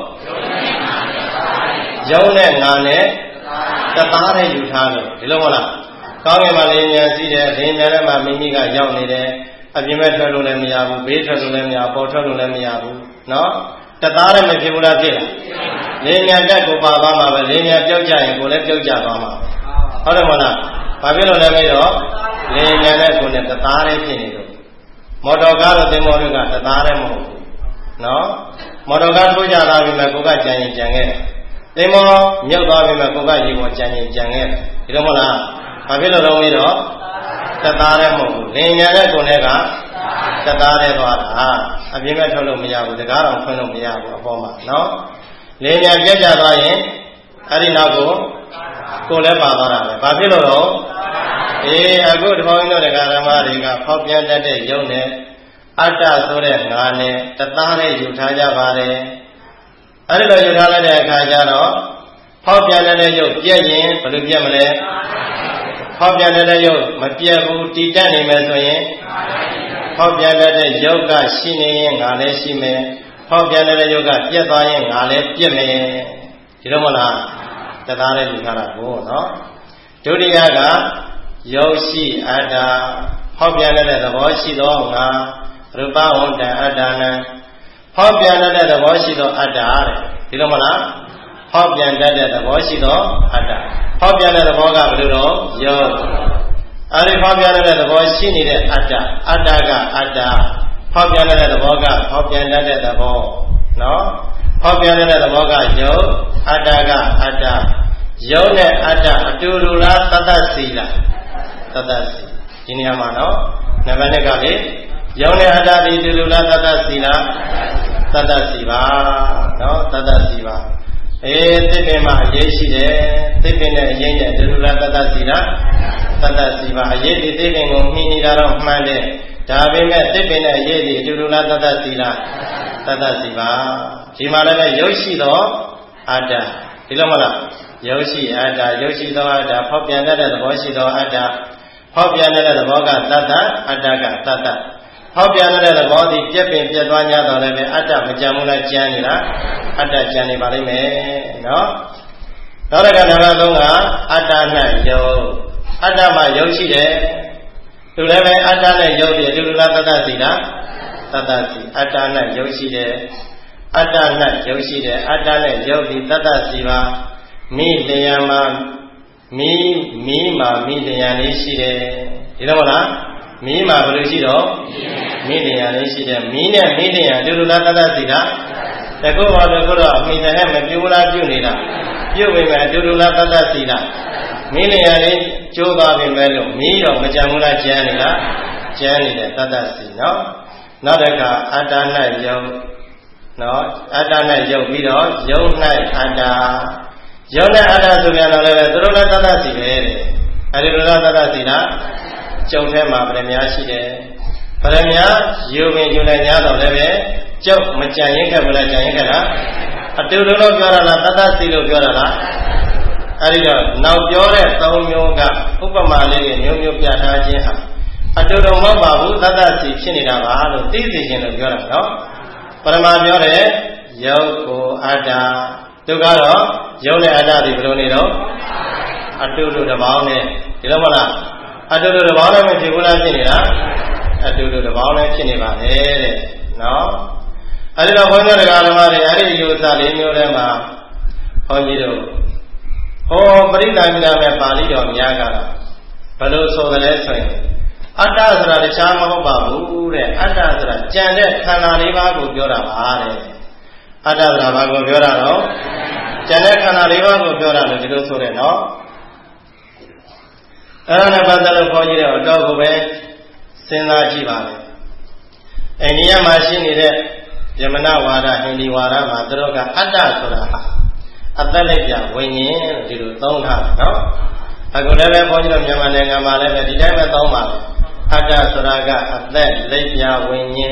ယုံနဲ့ငါနဲ့တသားလေးယူထားလို့ဒီလိုမဟုတ်လားကောင်းကင်မှာလေးဉာဏ်ရှိတယ်ဒိဉာဏ်ထဲမှာမိမိကရောက်နေတယ်အပြင်မဲ့ထွက်လို့လည်းမရဘူးဘေးထွက်လို့လည်းမရဘူးပေါ်ထွက်လို့လည်းမရဘူးနော်တသားလည်းမဖြစ်ဘူးလားဖြစ်လားလေးဉာဏ်တက်ကိုပါသွားမှာပဲလေးဉာဏ်ပြုတ်ကြရင်ကိုယ်လည်းပြုတ်ကြသွားမှာဟုတ်တယ်မဟုတ်လားဘာဖြစ်လို့လဲမေးတော့လေးဉာဏ်နဲ့ကိုယ်နဲ့တသားလေးဖြစ်နေလို့မော်တော်ကားတို့သင်္ဘောတို့ကတသားလည်းမဟုတ်ဘူးနော်မော်တော်ကားထိုးကြလာပြီမဲ့ကိုယ်ကကြံရင်ကြံခဲ့တယ်သင်္ဘောမြုပ်သွားပြီမဲ့ကိုယ်ကရေပေါ်ကြံရင်ကြံခဲ့တယ်ဒီလိုမဟုတ်လားဘာဖြစ်လို့တော့မေးတော့တသားလည်းမဟုတ်ဘူးလင်ညာတဲ့ကိုယ်နဲ့ကတသားလည်းသွားတာအပြင်းမဲ့ထုတ်လို့မရဘူးတကားတော်ဖွင့်လို့မရဘူးအပေါ်မှာနော်လင်ညာပြတ်ကြသွားရင်အဲ့ဒီနောက်ကိုကိုယ်လည်းပါသွားတာပဲဘာဖြစ်လို့တော့အေးအခုတပေါင်းတို့တရားဓမ္မတွေကဖောက်ပြန်တတ်တဲ့ယုံနဲ့အတ္တဆိုတဲ့ငါနဲ့တသားလည်းယူထားကြပါတယ်အဲ့ဒီလိုယူထားလိုက်တဲ့အခါကျတော့ဖောက်ပြန်တဲ့ယုံပြည့်ရင်ဘယ်လိုပြည့်မလဲဖောက်ပြန်တဲ့ယုတ်မပြတ်ဘူးတည်တတ်နေမယ်ဆိုရင်ဖောက်ပြန်တဲ့ယုတ်ကရှိနေရင်ငါလည်းရှိမယ်ဖောက်ပြန်တဲ့ယုတ်ကပြတ်သွားရင်ငါလည်းပြတ်မယ်ဒီလိုမလားတသားလည်းယူထားတာကိုနော်ဒုတိယကယုတ်ရှိအတ္တဖောက်ပြန်တဲ့သဘောရှိသောငါရူပဝတ္တအတ္တနံဖောက်ပြန်တဲ့သဘောရှိသောအတ္တတဲ့ဒီလိုမလားဖောက်ပြန်တတ်တဲ့သဘောရှိသောအတ္တဖောက်ပြန်တဲ့သဘောကဘယ်လိုတော့ယုတ်အဲဒီဖောက်ပြန်တဲ့သဘောရှိနေတဲ့အတ္တအတ္တကအတ္တဖောက်ပြန်တဲ့သဘောကဖောက်ပြန်တတ်တဲ့သဘောနော်ဖောက်ပြန်တဲ့သဘောကယုတ်အတ္တကအတ္တယုတ်နဲ့အတ္တအတူတူလားတတ္တစီလားတတ္တစီဒီနေရာမှာနော်နံပါတ်တစ်ကလေယုတ်နဲ့အတ္တဒီတူတူလားတတ္တစီလားတတ္တစီပါနော်တတ္တစီပါအေးသစ်ပင်မှာအရေးရှိတယ်သစ်ပင်နဲ့အရေးနဲ့ဒုလူလာတတ္တစီလားတတ္တစီပါအရေးဒီသစ်ပင်ကိုမှီနေတာတော့မှန်တယ်ဒါပေမဲ့သစ်ပင်နဲ့အရေးဒီဒုလူလာတတ္တစီလားတတ္တစီပါဒီမှာလည်းရုပ်ရှိသောအတ္တဒီလိုမလားရုပ်ရှိအတ္တရုပ်ရှိသောအတ္တဖောက်ပြန်တဲ့သဘောရှိသောအတ္တဖောက်ပြန်တဲ့သဘောကတတ္တအတ္တကတတ္တဖောက်ပြန်တဲ့သဘောဒီပြက်ပင်ပြက်သွား냐တော့လည်းပဲအတ္တမကြံဘူးလားကြံနေလားအတ္တကြံနေပါလိမ့်မယ်နော်နောက်တစ်ခါနံပါတ်သုံးကအတ္တနဲ့ယုတ်အတ္တမှာယုတ်ရှိတယ်သူလည်းပဲအတ္တနဲ့ယုတ်ပြီးအတူတူလားတတ္တစီလားတတ္တစီအတ္တနဲ့ယုတ်ရှိတယ်အတ္တနဲ့ယုတ်ရှိတယ်အတ္တနဲ့ယုတ်ပြီးတတ္တစီပါမိလျံမှာမိမိမှာမိလျံလေးရှိတယ်ဒီတော့မလားမီးမှာဘယ်လိုရှိတော့မီးတရားလေးရှိတယ်မီးနဲ့မီးတရားတူတူလားတတ္တစီလားတကုတ်ပါတကုတ်တော့အမိတဲ့မပြိုးလားပြုတ်နေတာပြုတ်ပေမဲ့တူတူလားတတ္တစီလားမီးတရားလေးကျိုးသွားပြီမဲ့လို့မီးတော့မကြံဘူးလားကျန်နေလားကျန်နေတယ်တတ္တစီနော်နောက်တစ်ခါအတ္တ၌ယုံနော်အတ္တ၌ယုံပြီးတော့ယုံ၌အတ္တယုံနဲ့အတ္တဆိုပြန်တော့လည်းသူတို့လည်းတတ္တစီပဲတဲ့အဲဒီလိုလားတတ္တစီလားကျုပ်ထဲမှာဗရမ ्या ရှိတယ်ဗရမ ्या ယူပင်ယူလိုက်냐တော့လည်းပဲကျုပ်မကြံရင်ခဲ့ဘူးလားကြံရင်ခဲ့လားအတူတူလို့ပြောရလားတတ္တစီလို့ပြောရလားအဲဒီတော့နောက်ပြောတဲ့သုံးမျိုးကဥပမာလေးတွေမျိုးမျိုးပြထားခြင်းဟာအတူတူမဟုတ်ပါဘူးတတ္တစီဖြစ်နေတာပါလို့သိသိချင်းလို့ပြောတာနော်ပရမပြောတဲ့ယုတ်ကိုအတ္တသူကတော့ယုတ်နဲ့အတ္တဒီဘယ်လိုနေတော့အတူတူတစ်ပေါင်းနဲ့ဒီလိုမလားအတူတူတစ်ပေါင်းနဲ့မဖြစ်ဘူးလားဖြစ်နေတာအတူတူတစ်ပေါင်းနဲ့ဖြစ်နေပါလေတဲ့နော်အဲဒီတော့ဘုန်းကြီးတရားဓမ္မတွေအဲ့ဒီယူဆလေးမျိုးထဲမှာဘုန်းကြီးတို့ဟောပရိသတ်မိတာမဲ့ပါဠိတော်များကဘယ်လိုဆိုသလဲဆိုရင်အတ္တဆိုတာတခြားမဟုတ်ပါဘူးတဲ့အတ္တဆိုတာကြံတဲ့ခန္ဓာလေးပါးကိုပြောတာပါတဲ့အတ္တဆိုတာဘာကိုပြောတာတော့ကြံတဲ့ခန္ဓာလေးပါးကိုပြောတာလို့ဒီလိုဆိုတယ်နော်အဲ့ဒါနဲ့ပတ်သက်လို့ခေါ်ကြည့်တော့တော့ကိုပဲစဉ်းစားကြည့်ပါမယ်အိန္ဒိယမှာရှိနေတဲ့ယမနဝါဒဟိန္ဒီဝါဒမှာသူတို့ကအတ္တဆိုတာဟာအတ္တလက်ပြဝိညာဉ်လို့ဒီလိုသုံးထားတယ်နော်အခုလည်းပဲခေါ်ကြည့်တော့မြန်မာနိုင်ငံမှာလည်းပဲဒီတိုင်းပဲသုံးပါမယ်အတ္တဆိုတာကအသက်လက်ပြဝိညာဉ်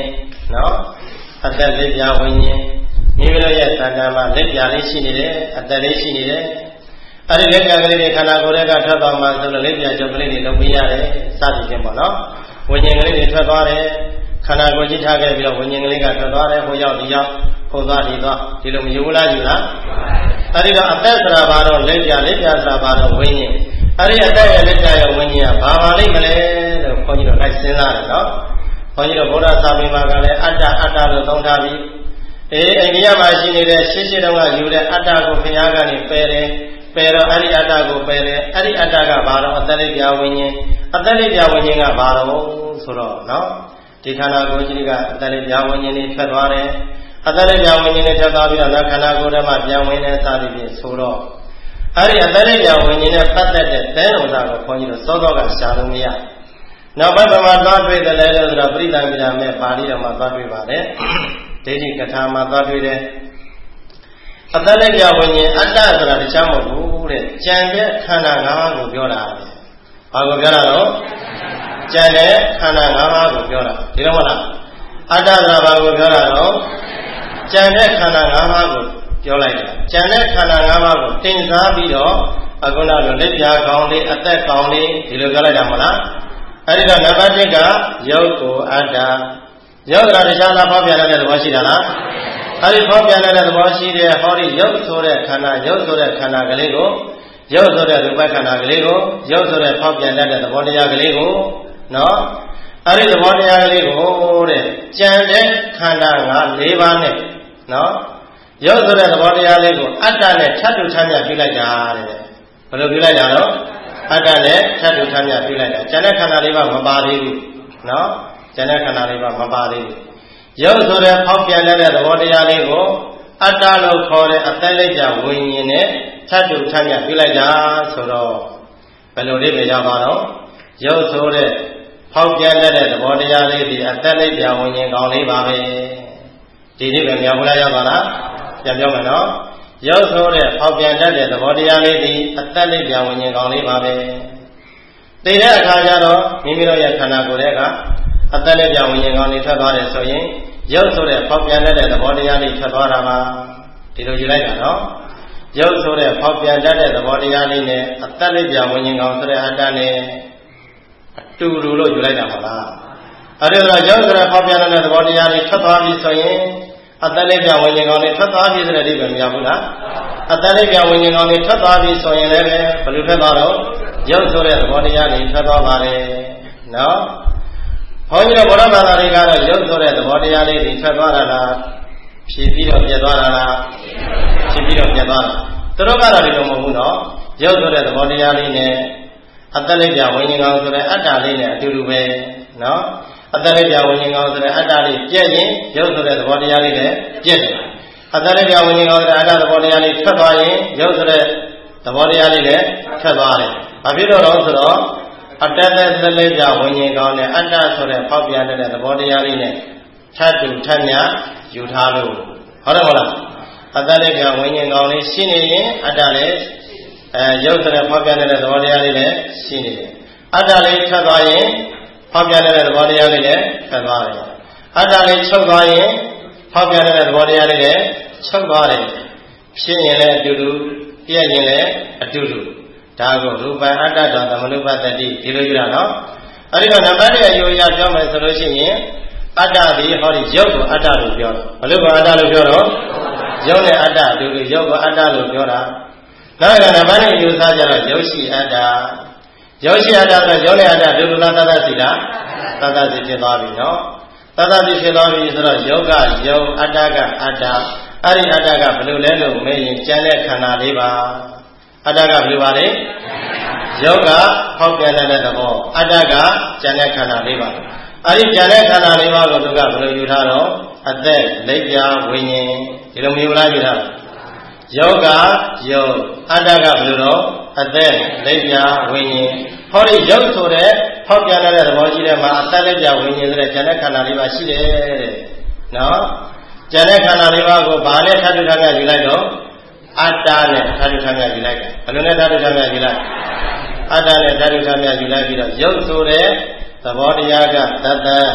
နော်အသက်လက်ပြဝိညာဉ်မိမိတို့ရဲ့သဏ္ဍာန်မှာလက်ပြလေးရှိနေတယ်အသက်လေးရှိနေတယ်အဲ့ဒီလက်ပြကလေးတွေခန္ဓာကိုယ်တွေကထွက်သွားမှဆိုတော့လက်ပြချုပ်ကလေးတွေလုပ်ပေးရတယ်စသည်ဖြင့်ပေါ့နော်ဝိညာဉ်ကလေးတွေထွက်သွားတယ်ခန္ဓာကိုယ်ကြီးထားခဲ့ပြီးတော့ဝိညာဉ်ကလေးကထွက်သွားတယ်ဟိုရောက်ဒီရောက်ဟိုသွားဒီသွားဒီလိုမယူလားယူလားအဲ့ဒီတော့အသက်ဆိုတာဘာတော့လက်ပြလက်ပြဆိုတာဘာတော့ဝိညာဉ်အဲ့ဒီအသက်ရဲ့လက်ပြရဲ့ဝိညာဉ်ကဘာပါလိမ့်မလဲလို့ခွန်ကြီးတို့လိုက်စဉ်းစားတယ်နော်ခွန်ကြီးတို့ဗုဒ္ဓသာမေမှာကလည်းအတ္တအတ္တလို့သုံးထားပြီးအေးအိန္ဒိယမှာရှိနေတဲ့ရှင်းရှင်းတုန်းကယူတဲ့အတ္တကိုဘုရားကနေပယ်တယ်ပယ်တော့အဲ့ဒီအတ္တကိုပယ်တယ်အဲ့ဒီအတ္တကဘာတော့အသက်လက်ပြဝိညာဉ်အသက်လက်ပြဝိညာဉ်ကဘာတော့ဆိုတော့နော်ဒီခန္ဓာကိုယ်ကြီးကအသက်လက်ပြဝိညာဉ်တွေထွက်သွားတယ်အသက်လက်ပြဝိညာဉ်တွေထွက်သွားပြီးတော့ခန္ဓာကိုယ်ထဲမှာပြန်ဝင်တဲ့စသည်ဖြင့်ဆိုတော့အဲ့ဒီအသက်လက်ပြဝိညာဉ်နဲ့ပတ်သက်တဲ့သဲတော်သားကိုခွန်ကြီးတို့စောစောကရှာလို့မရနောက်ဘက်မှာသွားတွေ့တယ်လဲဆိုတော့ပရိသတ်ပိဒါမဲ့ပါဠိတော်မှာသွားတွေ့ပါတယ်ဒိဋ္ဌိကထာမှာသွားတွေ့တယ်အသက်လက်ပြဝိညာဉ်အတ္တဆိုတာတခြားမဟုတ်ဘူးတဲ့ကြံတဲ့ခန္ဓာ၅ပါးကိုပြောတာပဲဘာကိုပြောတာတော့ကြံတဲ့ခန္ဓာ၅ပါးကိုပြောတာဒီလိုမဟုတ်လားအတ္တဆိုတာဘာကိုပြောတာတော့ကြံတဲ့ခန္ဓာ၅ပါးကိုပြောလိုက်တာကြံတဲ့ခန္ဓာ၅ပါးကိုတင်စားပြီးတော့အခုနကလက်ပြကောင်းလေးအသက်ကောင်းလေးဒီလိုပြောလိုက်တာမဟုတ်လားအဲ့ဒီတော့နံပါတ်၁ကယုတ်ကိုအတ္တယုတ်ကတရားလားဖောက်ပြန်တဲ့သဘောရှိတာလားအဲ့ဒီဖောက်ပြန်တဲ့သဘောရှိတဲ့ဟောဒီယုတ်ဆိုတဲ့ခန္ဓာယုတ်ဆိုတဲ့ခန္ဓာကလေးကိုယုတ်ဆိုတဲ့ရူပခန္ဓာကလေးကိုယုတ်ဆိုတဲ့ဖောက်ပြန်တဲ့သဘောတရားကလေးကိုနော်အဲ့ဒီသဘောတရားကလေးကိုတဲ့ကြံတဲ့ခန္ဓာ၅၄ပါးနဲ့နော်ယုတ်ဆိုတဲ့သဘောတရားလေးကိုအတ္တနဲ့ထပ်တူထမ်းမြပြုလိုက်တာတဲ့ဘယ်လိုပြုလိုက်တာတော့အတ္တနဲ့ထပ်တူထမ်းမြပြုလိုက်တာကျန်တဲ့ခန္ဓာလေးပါမပါသေးဘူးနော်ကျန်တဲ့ခန္ဓာလေးပါမပါသေးဘူးယုတ်ဆိုတဲ့ဖောက်ပြန်တဲ့သဘောတရားလေးကိုအတ္တလို့ခေါ်တဲ့အသက်လက်ပြဝိညာဉ်နဲ့ထပ်တူထမ်းမြပြုလိုက်တာဆိုတော့ဘယ်လိုလေးပဲရောက်ပါတော့ယုတ်ဆိုတဲ့ဖောက်ပြန်တဲ့သဘောတရားလေးဒီအသက်လက်ပြဝိညာဉ်ကောင်းလေးပါပဲဒီလေးပဲမြောက်လားရောက်ပါလားပြန်ပြောမယ်နော်ရုပ်ဆိုတဲ့ဖောက်ပြန်တတ်တဲ့သဘောတရားလေးဒီအသက်လက်ပြဝိညာဉ်ကောင်းလေးပါပဲသိတဲ့အခါကျတော့မိမိတို့ရဲ့ခန္ဓာကိုယ်ရဲ့ကအသက်လက်ပြဝိညာဉ်ကောင်းလေးထွက်သွားတယ်ဆိုရင်ရုပ်ဆိုတဲ့ဖောက်ပြန်တတ်တဲ့သဘောတရားလေးထွက်သွားတာပါဒီလိုယူလိုက်တာနော်ရုပ်ဆိုတဲ့ဖောက်ပြန်တတ်တဲ့သဘောတရားလေးနဲ့အသက်လက်ပြဝိညာဉ်ကောင်းဆိုတဲ့အတ္တနဲ့အတူတူလို့ယူလိုက်တာမဟုတ်လားအဲ့ဒါတော့ရုပ်ဆိုတဲ့ဖောက်ပြန်တတ်တဲ့သဘောတရားလေးထွက်သွားပြီဆိုရင်အတ္တလေးပြဝိညာဉ်ကောင်းလေးထွက်သွားပြီဆိုတဲ့အိဗယ်မရဘူးလားအတ္တလေးပြဝိညာဉ်ကောင်းလေးထွက်သွားပြီဆိုရင်လည်းဘယ်လိုထွက်သွားတော့ရုပ်ဆိုတဲ့သဘောတရားလေးထွက်သွားပါတယ်နော်ဘုန်းကြီးတို့ဗုဒ္ဓဘာသာတွေကတော့ရုပ်ဆိုတဲ့သဘောတရားလေးတွေထွက်သွားတာလားဖြည့်ပြီးတော့ပြတ်သွားတာလားဖြည့်ပြီးတော့ပြတ်သွားတာသူတို့ကတော့ဒီလိုမဟုတ်ဘူးနော်ရုပ်ဆိုတဲ့သဘောတရားလေးနဲ့အတ္တလေးပြဝိညာဉ်ကောင်းဆိုတဲ့အတ္တလေးနဲ့အတူတူပဲနော်အတ္တလေးပြဝိညာဉ်ကောင်းဆိုတဲ့အတ္တလေးပြည့်ရင်ရုပ်ဆိုတဲ့သဘောတရားလေးလည်းပြည့်တယ်အတ္တလေးပြဝိညာဉ်ကောင်းဆိုတဲ့အတ္တသဘောတရားလေးထွက်သွားရင်ရုပ်ဆိုတဲ့သဘောတရားလေးလည်းထွက်သွားတယ်ဘာဖြစ်လို့လဲဆိုတော့အတ္တသက်လေးပြဝိညာဉ်ကောင်းနဲ့အတ္တဆိုတဲ့ပေါက်ပြန်တဲ့သဘောတရားလေးနဲ့ထပ်တူထပ်မြယူထားလို့ဟုတ်တယ်မဟုတ်လားအတ္တလေးပြဝိညာဉ်ကောင်းလေးရှိနေရင်အတ္တလည်းအဲရုပ်ဆိုတဲ့ပေါက်ပြန်တဲ့သဘောတရားလေးလည်းရှိနေတယ်အတ္တလေးထွက်သွားရင်ဖောက်ပြန်တဲ့သဘောတရားလေးလည်းထွက်သွားတယ်အတ္တလေးချုပ်သွားရင်ဖောက်ပြန်တဲ့သဘောတရားလေးလည်းချုပ်သွားတယ်ဖြစ်ရင်လည်းအတူတူပြည့်ရင်လည်းအတူတူဒါကိုရူပအတ္တတော်သမနုပတ္တိဒီလိုယူတာနော်အဲ့ဒီတော့နံပါတ်တစ်အယူအရပြောမယ်ဆိုလို့ရှိရင်အတ္တဒီဟောဒီရုပ်ကိုအတ္တလို့ပြောတယ်ဘယ်လိုကအတ္တလို့ပြောတော့ရုပ်နဲ့အတ္တအတူတူရုပ်ကိုအတ္တလို့ပြောတာနောက်ကနံပါတ်တစ်အယူဆကြတော့ရုပ်ရှိအတ္တရုပ်ရှိအတ္တဆိုရုပ်နဲ့အတ္တဒုက္ခသတ္တစီလားသတ္တစီဖြစ်သွားပြီနော်သတ္တစီဖြစ်သွားပြီဆိုတော့ယုတ်ကယုတ်အတ္တကအတ္တအဲ့ဒီအတ္တကဘယ်လိုလဲလို့မေးရင်ကျန်တဲ့ခန္ဓာလေးပါအတ္တကဘယ်လိုပါလဲယုတ်ကဖောက်ပြန်တဲ့သဘောအတ္တကကျန်တဲ့ခန္ဓာလေးပါအဲ့ဒီကျန်တဲ့ခန္ဓာလေးပါကိုသူကဘယ်လိုယူထားတော့အသက်လက်ပြဝိညာဉ်ဒီလိုမျိုးလားယူထားယောဂယုတ်အတ္တကဘယ်လိုတော့အသက်လက်ပြဝိညာဉ်ဟောဒီယုတ်ဆိုတဲ့ဖောက်ပြန်တဲ့သဘောရှိတဲ့မှာအသက်လက်ပြဝိညာဉ်ဆိုတဲ့ဉာဏ်ခန္ဓာလေးပါရှိတယ်တဲ့နော်ဉာဏ်ခန္ဓာလေးပါကိုဘာနဲ့ထပ်ထပ်ထပ်ယူလိုက်တော့အတ္တနဲ့ထပ်ထပ်ထပ်ယူလိုက်တယ်ဘယ်လိုနဲ့ထပ်ထပ်ထပ်ယူလိုက်အတ္တနဲ့ထပ်ထပ်ထပ်ယူလိုက်ပြီးတော့ယုတ်ဆိုတဲ့သဘောတရားကတတ္တ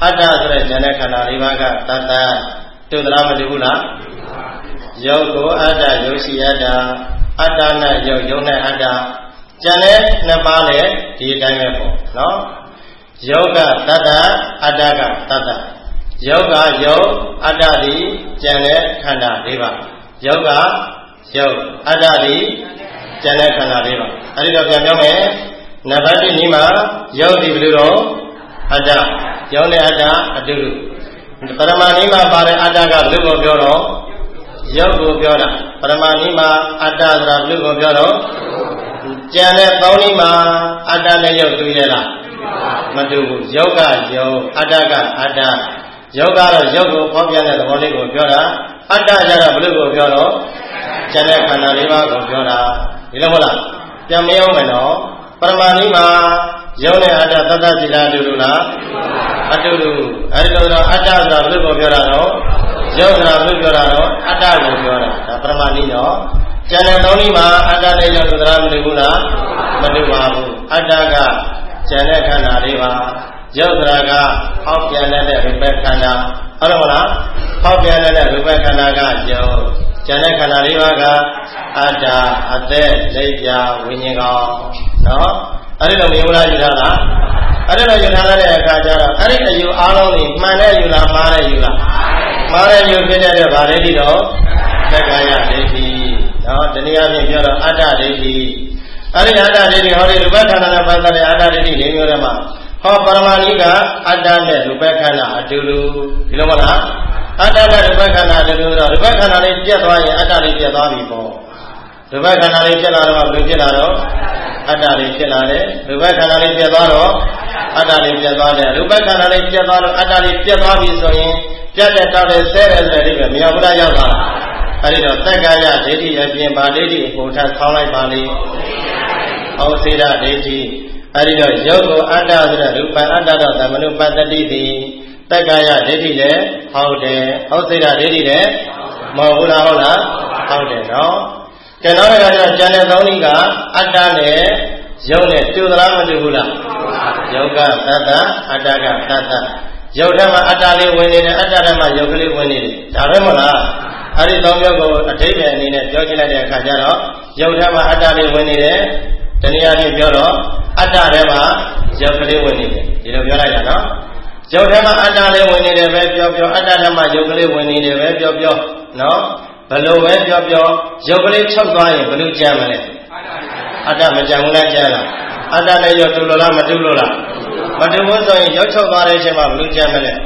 အတ္တဆိုတဲ့ဉာဏ်ခန္ဓာလေးပါးကတတ္တတူသလားမတူဘူးလားယုတ်ကိုအတ္တယုတ်ရှိအတ္တအတ္တနဲ့ယုတ်ယုတ်နဲ့အတ္တဉာဏ်နဲ့နှစ်ပါးနဲ့ဒီအတိုင်းပဲပေါ့နော်ယုတ်ကတတ္တအတ္တကတတ္တယုတ်ကယုတ်အတ္တဒီဉာဏ်နဲ့ခန္ဓာလေးပါးယုတ်ကယုတ်အတ္တဒီဉာဏ်နဲ့ခန္ဓာလေးပါးအဲ့ဒီတော့ပြန်ပြောမယ်နံပါတ်တစ်နည်းမှာယုတ်ဒီဘယ်လိုတော့အတ္တယုတ်နဲ့အတ္တအတူတူပရမဏိမှာပါတဲ့အတ္တကဘယ်လိုကိုပြောတော့ယုတ်ကိုပြောတာပရမဏိမှာအတ္တဆိုတာဘယ်လိုကိုပြောတော့ကျန်တဲ့သုံးနည်းမှာအတ္တနဲ့ယုတ်တူရလားမတူဘူးယုတ်ကယုတ်အတ္တကအတ္တယုတ်ကတော့ယုတ်ကိုဖော်ပြတဲ့သဘောလေးကိုပြောတာအတ္တကျတော့ဘယ်လိုကိုပြောတော့ကျန်တဲ့ခန္ဓာလေးပါးကိုပြောတာဒီလိုမဟုတ်လားပြန်မရောက်မယ်နော်ပရမဏိမှာယုတ်နဲ့အတ္တသတ္တစီတာအတူတူလားအတူတူအဲဒီလိုတော့အတ္တဆိုတာဘယ်လိုကိုပြောတာတော့ယုတ်ဆိုတာဘယ်လိုပြောတာတော့အတ္တကိုပြောတာဒါပရမဏိနော်ကျန်တဲ့သုံးနည်းမှာအတ္တနဲ့ယုတ်ဆိုတာမတူဘူးလားမတူပါဘူးအတ္တကကျန်တဲ့ခန္ဓာလေးပါယုတ်ဆိုတာကဟောက်ပြန်တဲ့ရူပခန္ဓာဟုတ်တယ်မလားဟောက်ပြန်တဲ့ရူပခန္ဓာကယုတ်ကျန်တဲ့ခန္ဓာလေးပါကအတ္တအသက်လက်ပြဝိညာဉ်ကောင်နော်အဲ့ဒီလိုမျိုးလားယူထားလားအဲ့ဒီလိုယူထားတဲ့အခါကျတော့အဲ့ဒီအယူအားလုံးကိုမှန်တဲ့ယူလားမှားတဲ့ယူလားမှားတဲ့ယူဖြစ်တဲ့ဗာဒိဋ္ဌိတော့သက္ကာယဒိဋ္ဌိနော်တနည်းအားဖြင့်ပြောတော့အတ္တဒိဋ္ဌိအဲ့ဒီအတ္တဒိဋ္ဌိဟောဒီရူပခန္ဓာနဲ့ပတ်သက်တဲ့အတ္တဒိဋ္ဌိလေးမျိုးထဲမှာဟောပရမဏိကအတ္တနဲ့ရူပခန္ဓာအတူတူဒီလိုမလားအတ္တနဲ့ရူပခန္ဓာအတူတူတော့ရူပခန္ဓာလေးပြတ်သွားရင်အတ္တလေးပြတ်သွားပြီပေါ့ရူပခန္ဓာလေးပြတ်လာတော့ဘယ်လိုဖြစ်လာတော့အတ္တလေးဖြစ်လာတယ်ရူပခန္ဓာလေးပြတ်သွားတော့အတ္တလေးပြတ်သွားတယ်ရူပခန္ဓာလေးပြတ်သွားတော့အတ္တလေးပြတ်သွားပြီဆိုရင်ပြတ်တဲ့တောက်တဲ့ဆဲတယ်ဆိုတဲ့အိဗယ်မြောက်ဘုရားရောက်လာအဲ့ဒီတော့သက္ကာယဒိဋ္ဌိအပြင်ဗာဒိဋ္ဌိအပေါ်ထပ်ဆောင်းလိုက်ပါလေဩစေတဒိဋ္ဌိအဲ့ဒီတော့ယုတ်ကိုအတ္တဆိုတဲ့ရူပအတ္တတော့သမနုပတ္တိတိသက္ကာယဒိဋ္ဌိလည်းဟုတ်တယ်ဩစေတဒိဋ္ဌိလည်းမဟုတ်ဘူးလားဟုတ်လားဟုတ်တယ်နော်ကျန်တော့ကကျန်တဲ့သုံးနည်းကအတ္တနဲ့ယုတ်နဲ့တူသလားမတူဘူးလားယုတ်ကသတ္တအတ္တကသတ္တယုတ်ထဲမှာအတ္တလေးဝင်နေတယ်အတ္တထဲမှာယုတ်ကလေးဝင်နေတယ်ဒါပဲမဟုတ်လားအဲ့ဒီသုံးမျိုးကိုအဓိပ္ပာယ်အနေနဲ့ပြောကြည့်လိုက်တဲ့အခါကျတော့ယုတ်ထဲမှာအတ္တလေးဝင်နေတယ်တနည်းအားဖြင့်ပြောတော့အတ္တထဲမှာယုတ်ကလေးဝင်နေတယ်ဒီလိုပြောလိုက်ရနော်ယုတ်ထဲမှာအတ္တလေးဝင်နေတယ်ပဲပြောပြောအတ္တထဲမှာယုတ်ကလေးဝင်နေတယ်ပဲပြောပြောနော်ဘယ်လိုပဲပြောပြောယုတ်ကလေးချုပ်သွားရင်ဘယ်လိုကြမ်းမလဲအတ္တမကြမ်းဘူးလားကြမ်းလားအတ္တနဲ့ယုတ်တူလို့လားမတူလို့လားမတူဘူးဆိုရင်ရုပ်ချုပ်သွားတဲ့အချိန်မှာဘယ်လိုကြမ်းမလဲ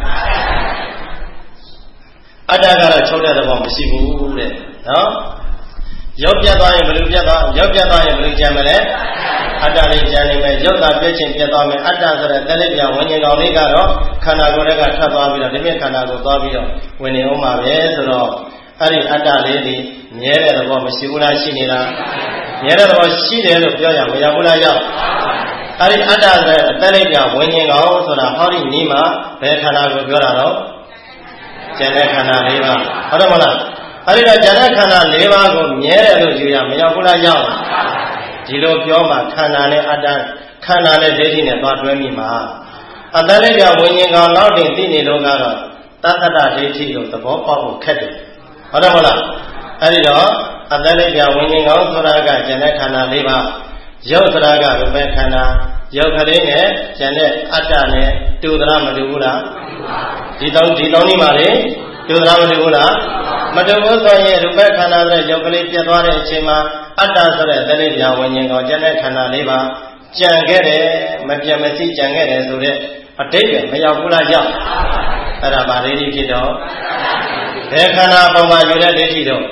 အတ္တကတော့ချုပ်တဲ့သဘောမရှိဘူးတဲ့နော်ရုပ်ပြတ်သွားရင်ဘယ်လိုပြတ်သွားရုပ်ပြတ်သွားရင်ဘယ်လိုကြမ်းမလဲအတ္တလေးကြမ်းနေမယ်ရုပ်ကပြည့်ချင်းပြတ်သွားမယ်အတ္တဆိုတဲ့တက်လက်ပြဝิญဉ်ကောင်လေးကတော့ခန္ဓာကိုယ်တွေကထွက်သွားပြီးတော့ဒီမြင့်ခန္ဓာကိုသွားပြီးတော့ဝင်နေအောင်ပါပဲဆိုတော့အဲ့ဒီအတ္တလေးဒီမြဲတဲ့သဘောမရှိဘူးလားရှိနေလားမြဲတဲ့သဘောရှိတယ်လို့ပြောရမရဘူးလားရောက်အဲ့ဒီအတ္တဆိုတဲ့အတက်လက်ပြဝิญဉ်ကောင်ဆိုတာဟောဒီနီးမှာဘယ်ခန္ဓာကိုပြောတာတော့ကျန်တဲ့ခန္ဓာ၄ပါးဟုတ်တယ်မလားအဲ့ဒီတော့ကျန်တဲ့ခန္ဓာ၄ပါးကိုမြဲတယ်လို့ယူရမရောက်ဘူးလားရောက်ဒီလိုပြောမှခန္ဓာနဲ့အတ္တခန္ဓာနဲ့ဒိဋ္ဌိနဲ့သွားတွဲမိမှာအတ္တလေးပြဝิญဉ်ကောင်လောက်တင်သိနေလို့ကတော့သတ္တဒိဋ္ဌိလို့သဘောပေါက်ဖို့ခက်တယ်ဟုတ်တယ်မလားအဲ့ဒီတော့အတ္တလေးပြဝิญဉ်ကောင်ဆိုတာကကျန်တဲ့ခန္ဓာ၄ပါးရုပ်ဆိုတာကရူပခန္ဓာရုပ်ကလေးနဲ့ကျန်တဲ့အတ္တနဲ့တူသလားမတူဘူးလားဒီတောင်းဒီတောင်းနေပါလေတူသလားမတူဘူးလားမတူဘူးဆိုရင်ရူပခန္ဓာဆိုတဲ့ရုပ်ကလေးပြတ်သွားတဲ့အချိန်မှာအတ္တဆိုတဲ့တလိပြဝิญဉ်ကောင်ကျန်တဲ့ခန္ဓာလေးပါကြံခဲ့တယ်မပြတ်မစီကြံခဲ့တယ်ဆိုတဲ့အတိတ်ကမရောက်ဘူးလားရောက်အဲ့ဒါဗာဒိဋ္ဌိဖြစ်တော့ဘယ်ခန္ဓာပေါ်မှာယူတဲ့ဒိဋ္ဌိတော့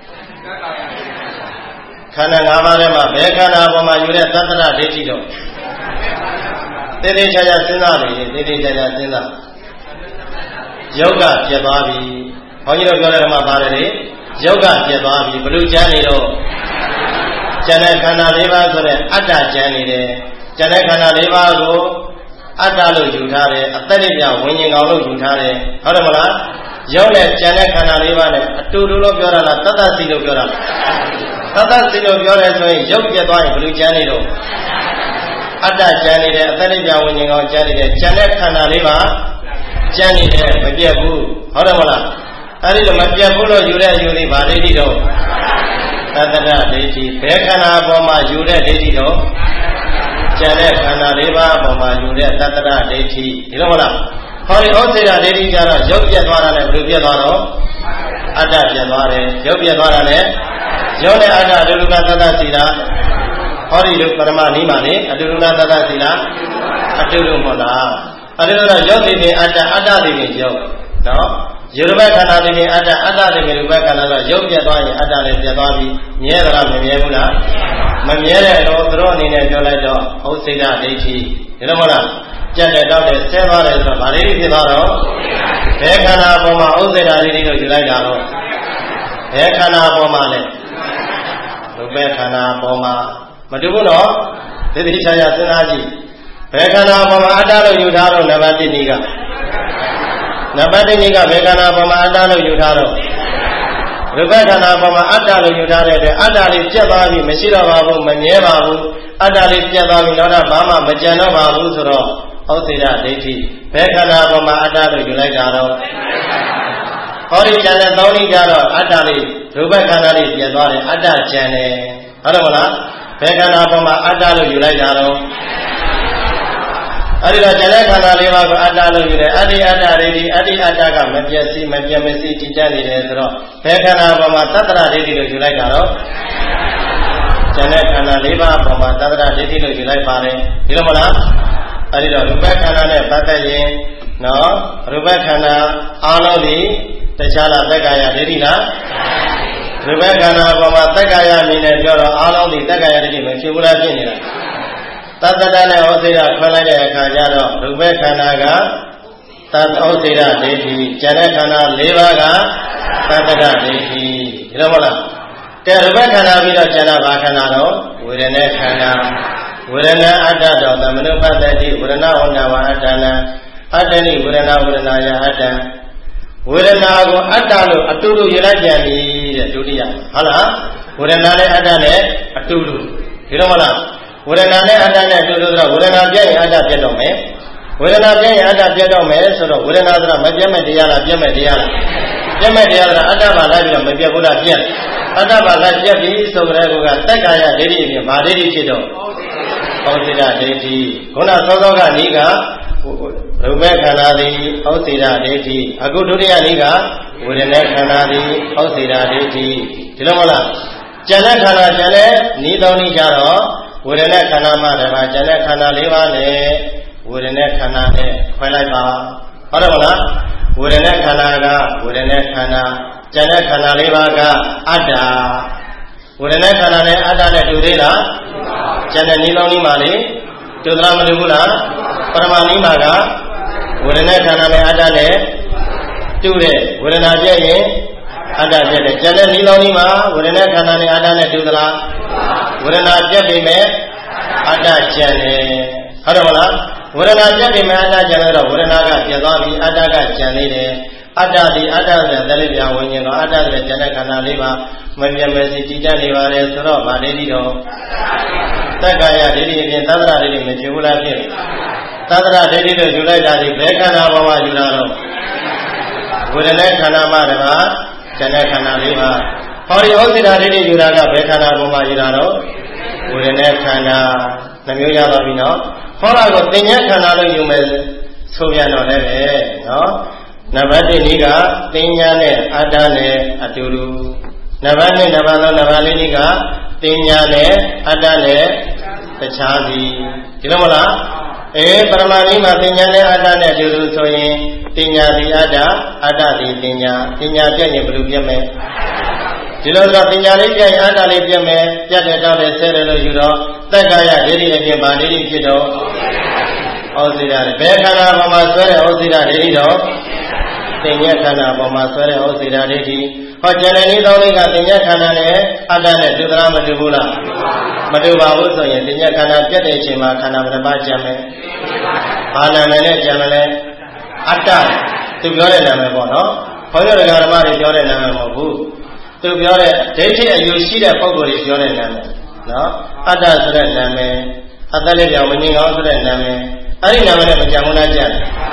ခန္ဓာ၅ပါးထဲမှာဘယ်ခန္ဓာပေါ်မှာယူတဲ့သတ္တရဒိဋ္ဌိတော့သေသေးချာချာစဉ်းစားနေသေသေးချာချာစဉ်းစားယုတ်ကပြတ်သွားပြီဘုန်းကြီးတို့ပြောတဲ့ဓမ္မပါတယ်လေယုတ်ကပြတ်သွားပြီဘလို့ကျမ်းနေတော့ကျန်တဲ့ခန္ဓာ၄ပါးဆိုတဲ့အတ္တကျမ်းနေတယ်ကျန်တဲ့ခန္ဓာ၄ပါးကိုအတ္တလို့ယူထားတယ်အသက်ပြဝิญဉ်ကောင်လို့ယူထားတယ်ဟုတ်တယ်မလားယုတ်နဲ့ကျန်တဲ့ခန္ဓာ၄ပါးနဲ့အတူတူလို့ပြောတာလားတတ္တစီလို့ပြောတာလားတတ္တစီလို့ပြောတယ်ဆိုရင်ယုတ်ပြတ်သွားရင်ဘလို့ကျမ်းနေတော့အတ္တကျမ်းနေတယ်အသက်ပြဝิญဉ်ကောင်ကျမ်းနေတယ်ကျန်တဲ့ခန္ဓာ၄ပါးကြံ့နေတယ်မပြတ်ဘူးဟုတ်တယ်မလားအဲ့ဒီတော့မပြတ်ဘူးလို့ယူတဲ့အယူလေးဗာဒိဋ္ဌိတော့သတ္တရဒိဋ္ဌိဘယ်ခန္ဓာအပေါ်မှာယူတဲ့ဒိဋ္ဌိတော့ကျန်တဲ့ခန္ဓာလေးပါးအပေါ်မှာယူတဲ့သတ္တရဒိဋ္ဌိဒီလိုမလားဟောဒီဩစေတဒိဋ္ဌိကြတော့ရုပ်ပြတ်သွားတာနဲ့ဘယ်လိုပြတ်သွားတော့အတ္တပြတ်သွားတယ်ရုပ်ပြတ်သွားတာနဲ့ရုပ်နဲ့အတ္တအတူတူကသတ္တစီတာဟောဒီလိုပရမနိမာနေအတူတူကသတ္တစီတာအတူတူမဟုတ်လားအတူတူတော့ရုပ်သိနေအတ္တအတ္တသိနေရုပ်နော်ယုရဘခန္ဓာသိနေအတ္တအတ္တသိနေရူပခန္ဓာတော့ရုပ်ပြတ်သွားရင်အတ္တလည်းပြတ်သွားပြီမြဲသလားမမြဲဘူးလားမမြဲတဲ့တော့သူတို့အနေနဲ့ပြောလိုက်တော့ဩစေတဒိဋ္ဌိဒီလိုမဟုတ်လားကြက်တဲ့တောက်တဲ့ဆဲသွားတယ်ဆိုတော့ဗာဒိဋ္ဌိဖြစ်သွားတော့ဘယ်ခန္ဓာအပေါ်မှာဥစ္စေတဒိဋ္ဌိလို့ယူလိုက်တာတော့ဘယ်ခန္ဓာအပေါ်မှာလဲရူပခန္ဓာအပေါ်မှာမတူဘူးနော်သေတိချာချာစဉ်းစားကြည့်ဘယ်ခန္ဓာအပေါ်မှာအတ္တလို့ယူထားတော့နံပါတ်တစ်နည်းကနံပါတ်တစ်နည်းကဘယ်ခန္ဓာအပေါ်မှာအတ္တလို့ယူထားတော့ရူပခန္ဓာအပေါ်မှာအတ္တလို့ယူထားတဲ့အတွက်အတ္တလေးပြတ်သွားပြီမရှိတော့ပါဘူးမမြဲပါဘူးအတ္တလေးပြတ်သွားပြီတော့ဘာမှမကြံတော့ပါဘူးဆိုတော့ဩစေတဒိဋ္ဌိဘယ်ခန္ဓာအပေါ်မှာအတ္တလို့ယူလိုက်တာတော့ဟောဒီကျန်တဲ့သုံးနည်းကြတော့အတ္တလေးရူပခန္ဓာလေးပြတ်သွားတယ်အတ္တကျန်တယ်ဟုတ်တယ်မလားဘယ်ခန္ဓာအပေါ်မှာအတ္တလို့ယူလိုက်တာတော့အဲ့ဒီတော့ကျန်တဲ့ခန္ဓာလေးပါးကိုအတ္တလို့ယူတယ်အတ္တိအတ္တတွေဒီအတ္တိအတ္တကမပြည့်စည်မပြည့်မစည်တည်ကြနေတယ်ဆိုတော့ဘယ်ခန္ဓာအပေါ်မှာသတ္တရဒိဋ္ဌိလို့ယူလိုက်တာတော့ကျန်တဲ့ခန္ဓာလေးပါးအပေါ်မှာသတ္တရဒိဋ္ဌိလို့ယူလိုက်ပါတယ်ဒီလိုမလားအဲ့ဒီတော့ရူပခန္ဓာနဲ့ပတ်သက်ရင်နော်ရူပခန္ဓာအားလုံးဒီတခြားလားသက္ကာယဒိဋ္ဌိလားရူပခန္ဓာအပေါ်မှာသက္ကာယမြင်တယ်ပြောတော့အားလုံးဒီသက္ကာယဒိဋ္ဌိမဖြစ်ဘူးလားဖြစ်နေတာသတ္တတနဲ့ဩစေတခွဲလိုက်တဲ့အခါကျတော့ရူပခန္ဓာကသတ္တဩစေတဒိဋ္ဌိကျန်တဲ့ခန္ဓာ၄ပါးကသတ္တရဒိဋ္ဌိဒီလိုမဟုတ်လားကဲရူပခန္ဓာပြီးတော့ကျန်တာဘာခန္ဓာတော့ဝေဒနာခန္ဓာဝေဒနာအတ္တတော်သမနုပတ္တိဝေဒနာဝဏဝအတ္တနာအတ္တနိဝေဒနာဝေဒနာယအတ္တဝေဒနာကိုအတ္တလို့အတူတူယူလိုက်ပြန်ပြီတဲ့ဒုတိယဟုတ်လားဝေဒနာနဲ့အတ္တနဲ့အတူတူဒီလိုမလားဝေဒနာနဲ့အတ္တနဲ့အတူတူဆိုတော့ဝေဒနာပြည့်ရင်အတ္တပြတ်တော့မယ်ဝေဒနာပြည့်ရင်အတ္တပြတ်တော့မယ်ဆိုတော့ဝေဒနာဆိုတာမပြတ်မဲ့တရားလားပြတ်မဲ့တရားလားပြတ်မဲ့တရားလားအတ္တဘာလိုက်ပြီးတော့မပြတ်ဘူးလားပြတ်အတ္တဘာကပြတ်ပြီဆိုကြတဲ့ကတက္ကာယဒိဋ္ဌိအပြင်ဘာဒိဋ္ဌိဖြစ်တော့ဩစေတဒိဋ္ဌိခုနသောသောကနီးကရူပခန္ဓာသည်ဩစေတဒိဋ္ဌိအခုဒုတိယနီးကဝေဒနာခန္ဓာသည်ဩစေတဒိဋ္ဌိဒီလိုမလားကျန်တဲ့ခန္ဓာကျန်တဲ့နီးသုံးနီးကြတော့ဝေဒနာခန္ဓာမှတပါးကျန်တဲ့ခန္ဓာ၄ပါးနဲ့ဝေဒနာခန္ဓာနဲ့ခွဲလိုက်ပါဟုတ်တယ်မလားဝေဒနာခန္ဓာကဝေဒနာခန္ဓာကျန်တဲ့ခန္ဓာ၄ပါးကအတ္တဝေဒနာခန္ဓာနဲ့အတ္တနဲ့တူသေးလားကျန်တဲ့နီးလုံးနီးမှာလေတူသလားမတူဘူးလားပရမနီးမှာကဝေဒနာခန္ဓာနဲ့အတ္တနဲ့တူတယ်ဝေဒနာပြည့်ရင်အတ္တပြည့်တယ်ကျန်တဲ့နီးလုံးနီးမှာဝေဒနာခန္ဓာနဲ့အတ္တနဲ့တူသလားဝေဒနာပြတ်ပြီမဲ့အတ္တကျန်တယ်ဟုတ်တယ်မလားဝေဒနာပြတ်ပြီမဲ့အတ္တကျန်တော့ဝေဒနာကပြတ်သွားပြီအတ္တကကျန်နေတယ်အတ္တဒီအတ္တဆိုတဲ့သလိပြဝိညာဉ်တော့အတ္တဆိုတဲ့ကျန်တဲ့ခန္ဓာလေးပါမပြတ်မစီတည်တတ်နေပါတယ်ဆိုတော့ဗာဒိဋ္ဌိတော့သက္ကာယဒိဋ္ဌိအပြင်သတ္တရဒိဋ္ဌိမဖြစ်ဘူးလားဖြစ်သတ္တရဒိဋ္ဌိလို့ယူလိုက်တာဒီဘယ်ခန္ဓာပေါ်မှာယူလာတော့ဝေဒနာခန္ဓာမှာတပါးကျန်တဲ့ခန္ဓာလေးပါဟောဒီဩစေတဒိဋ္ဌိယူတာကဘယ်ခန္ဓာပေါ်မှာယူလာတော့ဝေဒနာခန္ဓာနှမျိုးရပါပြီနော်ဟောတာကိုသင်္ညခန္ဓာလို့ယူမယ်ဆိုပြန်တော့လည်းပဲနော်နံပါတ်တစ်နည်းကသင်္ညာနဲ့အတ္တနဲ့အတူတူနံပါတ်နှစ်နံပါတ်သုံးနံပါတ်လေးနည်းကသင်္ညာနဲ့အတ္တနဲ့တခြားစီဒီလိုမလားအေးပရမဏိမှာသင်္ညာနဲ့အတ္တနဲ့အတူတူဆိုရင်သင်္ညာဒီအတ္တအတ္တဒီသင်္ညာသင်္ညာပြည့်ရင်ဘယ်လိုပြည့်မလဲဒီလိုဆိုပညာလေးပြရင်အတ္တလေးပြည့်မယ်ပြတ်တဲ့တောက်တဲ့ဆဲတယ်လို့ယူတော့သက္ကာယဒိဋ္ဌိအပြင်ဗာဒိဋ္ဌိဖြစ်တော့ဩစေတဘယ်ခန္ဓာပေါ်မှာဆွဲတဲ့ဩစေတဒိဋ္ဌိတော့သင်္ညခန္ဓာပေါ်မှာဆွဲတဲ့ဩစေတဒိဋ္ဌိဟောကျန်တဲ့နည်းသုံးလေးကသင်္ညခန္ဓာနဲ့အတ္တနဲ့တူသလားမတူဘူးလားမတူပါဘူးဆိုရင်သင်္ညခန္ဓာပြတ်တဲ့အချိန်မှာခန္ဓာဘယ်နှပါးကျန်မယ်ဘာနာမည်နဲ့ကျန်မလဲအတ္တသူပြောတဲ့နာမည်ပေါ့နော်ဘုန်းကြီးတို့ဓမ္မတွေပြောတဲ့နာမည်မဟုတ်ဘူးသူပြောတဲ့ဒိဋ္ဌိအယူရှိတဲ့ပုဂ္ဂိုလ်တွေပြောတဲ့နာမည်နော်အတ္တဆိုတဲ့နာမည်အတ္တလေးပြောင်းမငြိမ်အောင်ဆိုတဲ့နာမည်အဲ့ဒီနာမည်နဲ့မကြံဘူးလားကြံတယ်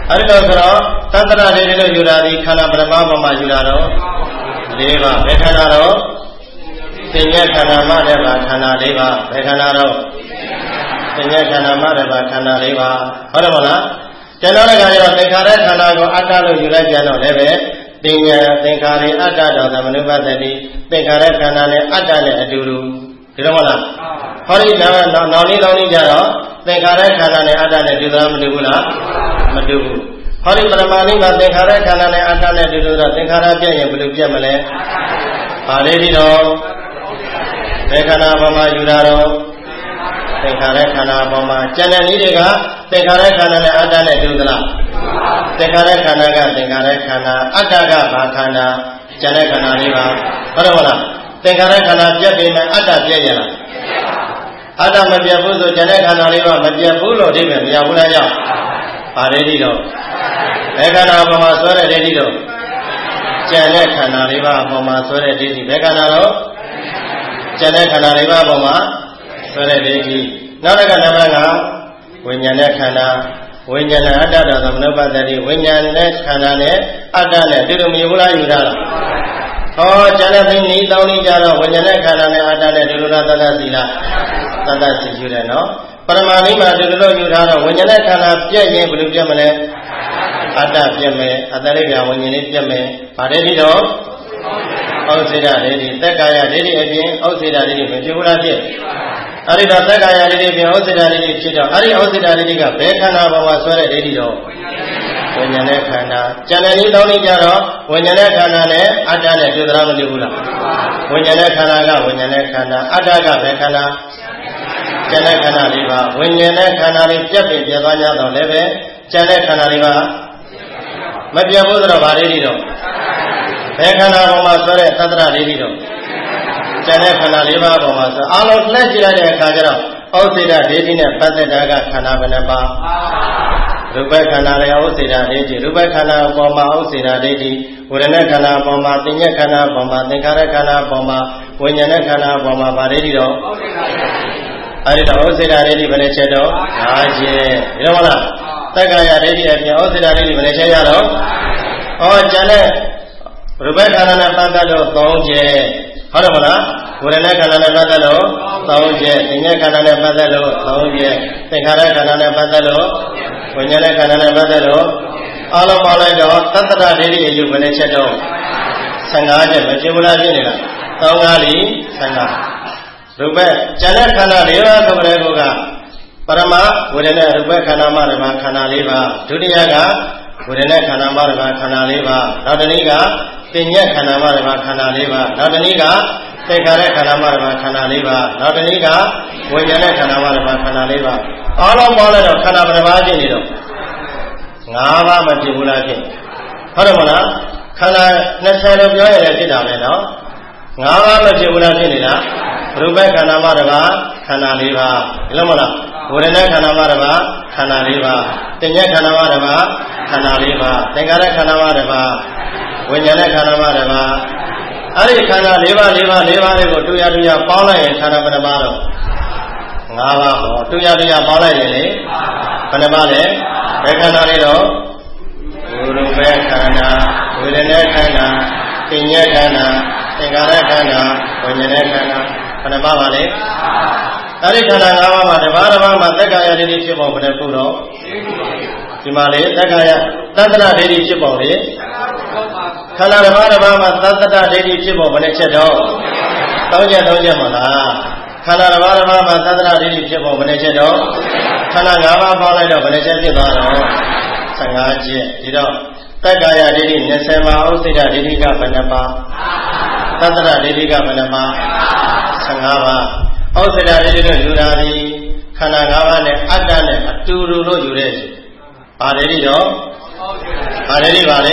အဲ့ဒီတော့ဆိုတော့သတ္တရဒိဋ္ဌိလို့ယူတာဒီခန္ဓာပရမပေါ်မှာယူတာတော့၄ပါးဘယ်ခန္ဓာတော့သင်္ညခန္ဓာမတ္တဗာခန္ဓာ၄ပါးဘယ်ခန္ဓာတော့သင်္ညခန္ဓာမတ္တဗာခန္ဓာ၄ပါးဟုတ်တယ်မလားကျွန်တော်လည်းကတော့သင်္ခါရခန္ဓာကိုအတ္တလို့ယူလိုက်ကြတော့လည်းပဲသင်ညာသင်္ခါရအတ္တတော်သမနုပတ္တိသင်္ခါရခန္ဓာနဲ့အတ္တနဲ့အတူတူဒီလိုမလားဟောဒီနောက်နောက်လေးလောင်းလေးကြတော့သင်္ခါရခန္ဓာနဲ့အတ္တနဲ့တူသလားမတူဘူးလားမတူဘူးဟောဒီပရမဏိမှာသင်္ခါရခန္ဓာနဲ့အတ္တနဲ့တူတူတော့သင်္ခါရပြည့်ရင်ဘယ်လိုပြတ်မလဲပါလေဒီတော့ဘယ်ခန္ဓာပေါ်မှာယူတာတော့သင်္ခါရခန္ဓာပေါ်မှာကျန်တဲ့နည်းတွေကသင်္ခါရခန္ဓာနဲ့အတ္တနဲ့တူသလားသင်္ခါရခန္ဓာကသင်္ခါရခန္ဓာအတ္တကဘာခန္ဓာကျန်တဲ့ခန္ဓာလေးပါဟုတ်တယ်မလားသင်္ခါရခန္ဓာပြတ်ပြီးမှအတ္တပြည့်ရလားအတ္တမပြတ်ဘူးဆိုကျန်တဲ့ခန္ဓာလေးပါမပြတ်ဘူးလို့ဒီပဲမရဘူးလားကြောင့်ပါလေဒီတော့ဘယ်ခန္ဓာပေါ်မှာဆွဲတဲ့ဒိဋ္ဌိတော့ကျန်တဲ့ခန္ဓာလေးပါပေါ်မှာဆွဲတဲ့ဒိဋ္ဌိဘယ်ခန္ဓာတော့ကျန်တဲ့ခန္ဓာလေးပါပေါ်မှာဆွဲတဲ့ဒိဋ္ဌိနောက်တစ်ခါနံပါတ်ကဝိညာဉ်နဲ့ခန္ဓာဝိညာဉ်နဲ့အတ္တတော်သမနုပတ္တိဝိညာဉ်နဲ့ခန္ဓာနဲ့အတ္တနဲ့ဒီလိုမျိုးလားယူတာလားဟောကျန်တဲ့သိနည်းတောင်းနေကြတော့ဝိညာဉ်နဲ့ခန္ဓာနဲ့အတ္တနဲ့ဒီလိုလားသတ္တစီလားသတ္တစီယူတယ်နော်ပရမဏိမှာဒီလိုယူထားတော့ဝိညာဉ်နဲ့ခန္ဓာပြည့်ရင်ဘယ်လိုပြတ်မလဲအတ္တပြတ်မယ်အတ္တလေးပြဝိညာဉ်လေးပြတ်မယ်ဗါတဲ့ဒီတော့ဩစေတဒိဋ္ဌိသက်ကာယဒိဋ္ဌိအပြင်ဩစေတဒိဋ္ဌိမဖြစ်ဘူးလားဖြစ်အဲ့ဒီတော့သက်ကာယဒိဋ္ဌိပြင်ဩစေတဒိဋ္ဌိဖြစ်တော့အဲ့ဒီဩစေတဒိဋ္ဌိကဘယ်ခန္ဓာပေါ်မှာဆွဲတဲ့ဒိဋ္ဌိတော့ဝိညာဉ်နဲ့ခန္ဓာကျန်တဲ့နည်းသုံးနည်းကြတော့ဝိညာဉ်နဲ့ခန္ဓာနဲ့အတ္တနဲ့တူသလားမတူဘူးလားဝိညာဉ်နဲ့ခန္ဓာကဝိညာဉ်နဲ့ခန္ဓာအတ္တကဘယ်ခန္ဓာကျန်တဲ့ခန္ဓာလေးပါဝိညာဉ်နဲ့ခန္ဓာလေးပြတ်ပြီးပြတ်သွားကြတော့လည်းပဲကျန်တဲ့ခန္ဓာလေးပါမပြတ်ဘူးဆိုတော့ဗါဒိဋ္ဌိတော့ဘယ်ခန္ဓာပေါ်မှာဆွဲတဲ့သတ္တရဒိဋ္ဌိတော့ကျန်တဲ့ခန္ဓာလေးပါးပေါ်မှာဆိုအလုံးလက်ကြည့်လိုက်တဲ့အခါကျတော့ဩစေတဒိဋ္ဌိနဲ့ပတ်သက်တာကခန္ဓာဘယ်နှပါရူပခန္ဓာလည်းဩစေတဒိဋ္ဌိရူပခန္ဓာပေါ်မှာဩစေတဒိဋ္ဌိဝေဒနာခန္ဓာပေါ်မှာသင်္ညခန္ဓာပေါ်မှာသင်္ခါရခန္ဓာပေါ်မှာဝိညာဉ်ခန္ဓာပေါ်မှာဗါဒိဋ္ဌိတော့အဲ့ဒီတော့ဩစေတဒိဋ္ဌိဘယ်နှချက်တော့၅ချက်ဒီလိုမလားသက္ကာယဒိဋ္ဌိအပြင်ဩစေတဒိဋ္ဌိဘယ်နှချက်ရတော့ဩကျန်တဲ့ရူပခန္ဓာနဲ့ပတ်သက်လို့၃ချက်ဟုတ်တယ်မလားဝေဒနာခန္ဓာနဲ့ပတ်သက်လို့၃ချက်သင်္ညခန္ဓာနဲ့ပတ်သက်လို့၃ချက်သင်္ခါရခန္ဓာနဲ့ပတ်သက်လို့ဝိညာဉ်ခန္ဓာနဲ့ပတ်သက်လို့အလုံးပေါင်းလိုက်တော့သတ္တရဒိဋ္ဌိအယုဘယ်နှချက်တော့၁၅ချက်မဖြစ်ဘူးလားဖြစ်နေလား၃၅လီ၁၅ရူပကျန်တဲ့ခန္ဓာ၄ပါးဆိုတဲ့ကောကပရမဝေဒနာရူပခန္ဓာမှဓမ္မခန္ဓာ၄ပါးဒုတိယကဝေဒနာခန္ဓာမှဓမ္မခန္ဓာ၄ပါးနောက်တစ်နည်းကသင်္ညခန္ဓာမှဓမ္မခန္ဓာ၄ပါးနောက်တစ်နည်းကသင်္ခါရခန္ဓာမှဓမ္မခန္ဓာ၄ပါးနောက်တစ်နည်းကဝိညာဉ်ခန္ဓာမှဓမ္မခန္ဓာ၄ပါးအားလုံးပေါင်းလိုက်တော့ခန္ဓာဘယ်နှပါးဖြစ်နေတော့၅ပါးမဖြစ်ဘူးလားဖြစ်ဟုတ်တယ်မလားခန္ဓာ၂၀လို့ပြောရင်လည်းဖြစ်တာပဲနော်၅ပါးမဖြစ်ဘူးလားဖြစ်နေတာရူပခန္ဓာမှဓမ္မခန္ဓာ၄ပါးဒီလိုမလားဝေဒနာခန္ဓာမှဓမ္မခန္ဓာ၄ပါးသင်္ညခန္ဓာမှဓမ္မခန္ဓာ၄ပါးသင်္ခါရခန္ဓာမှဓမ္မဝိညာဉ်ခန္ဓာမှဓမ္မအဲ့ဒီခန္ဓာ၄ပါး၄ပါး၄ပါးတွေကိုတူရတူရပေါင်းလိုက်ရင်ခန္ဓာဘယ်နှပါတော့၅ပါးဟောတူရတူရပေါင်းလိုက်ရင်လေဘယ်နှပါလဲဘယ်ခန္ဓာလေးတော့ရူပခန္ဓာဝေဒနာခန္ဓာသင်္ညခန္ဓာသင်္ခါရခန္ဓာဝိညာဉ်ခန္ဓာဘယ်နှပါပါလဲအဲ့ဒီခန္ဓာ၅ပါးမှာတစ်ပါးတစ်ပါးမှာသက္ကာယဒိဋ္ဌိဖြစ်ပေါ်ဘယ်နှခုတော့ဒီမှာလေသက္ကာယသတ္တရဒိဋ္ဌိဖြစ်ပေါ်လေခန္ဓာတစ်ပါးတစ်ပါးမှာသတ္တရဒိဋ္ဌိဖြစ်ပေါ်ဘယ်နှချက်တော့၃ချက်၃ချက်မလားခန္ဓာတစ်ပါးတစ်ပါးမှာသတ္တရဒိဋ္ဌိဖြစ်ပေါ်ဘယ်နှချက်တော့ခန္ဓာ၅ပါးပေါင်းလိုက်တော့ဘယ်နှချက်ဖြစ်သွားတော့၁၅ချက်ဒီတော့သက္ကာယဒိဋ္ဌိ၂၀မှာဩစေတဒိဋ္ဌိကဘယ်နှပါသတ္တရဒိဋ္ဌိကဘယ်နှပါ၁၅ပါးဩစေတဒိဋ္ဌိတို့ယူတာဒီခန္ဓာ၅ပါးနဲ့အတ္တနဲ့အတူတူလို့ယူတဲ့ဘာဒိဋ္ဌိတော့ဘာဒိဋ္ဌိပါလဲ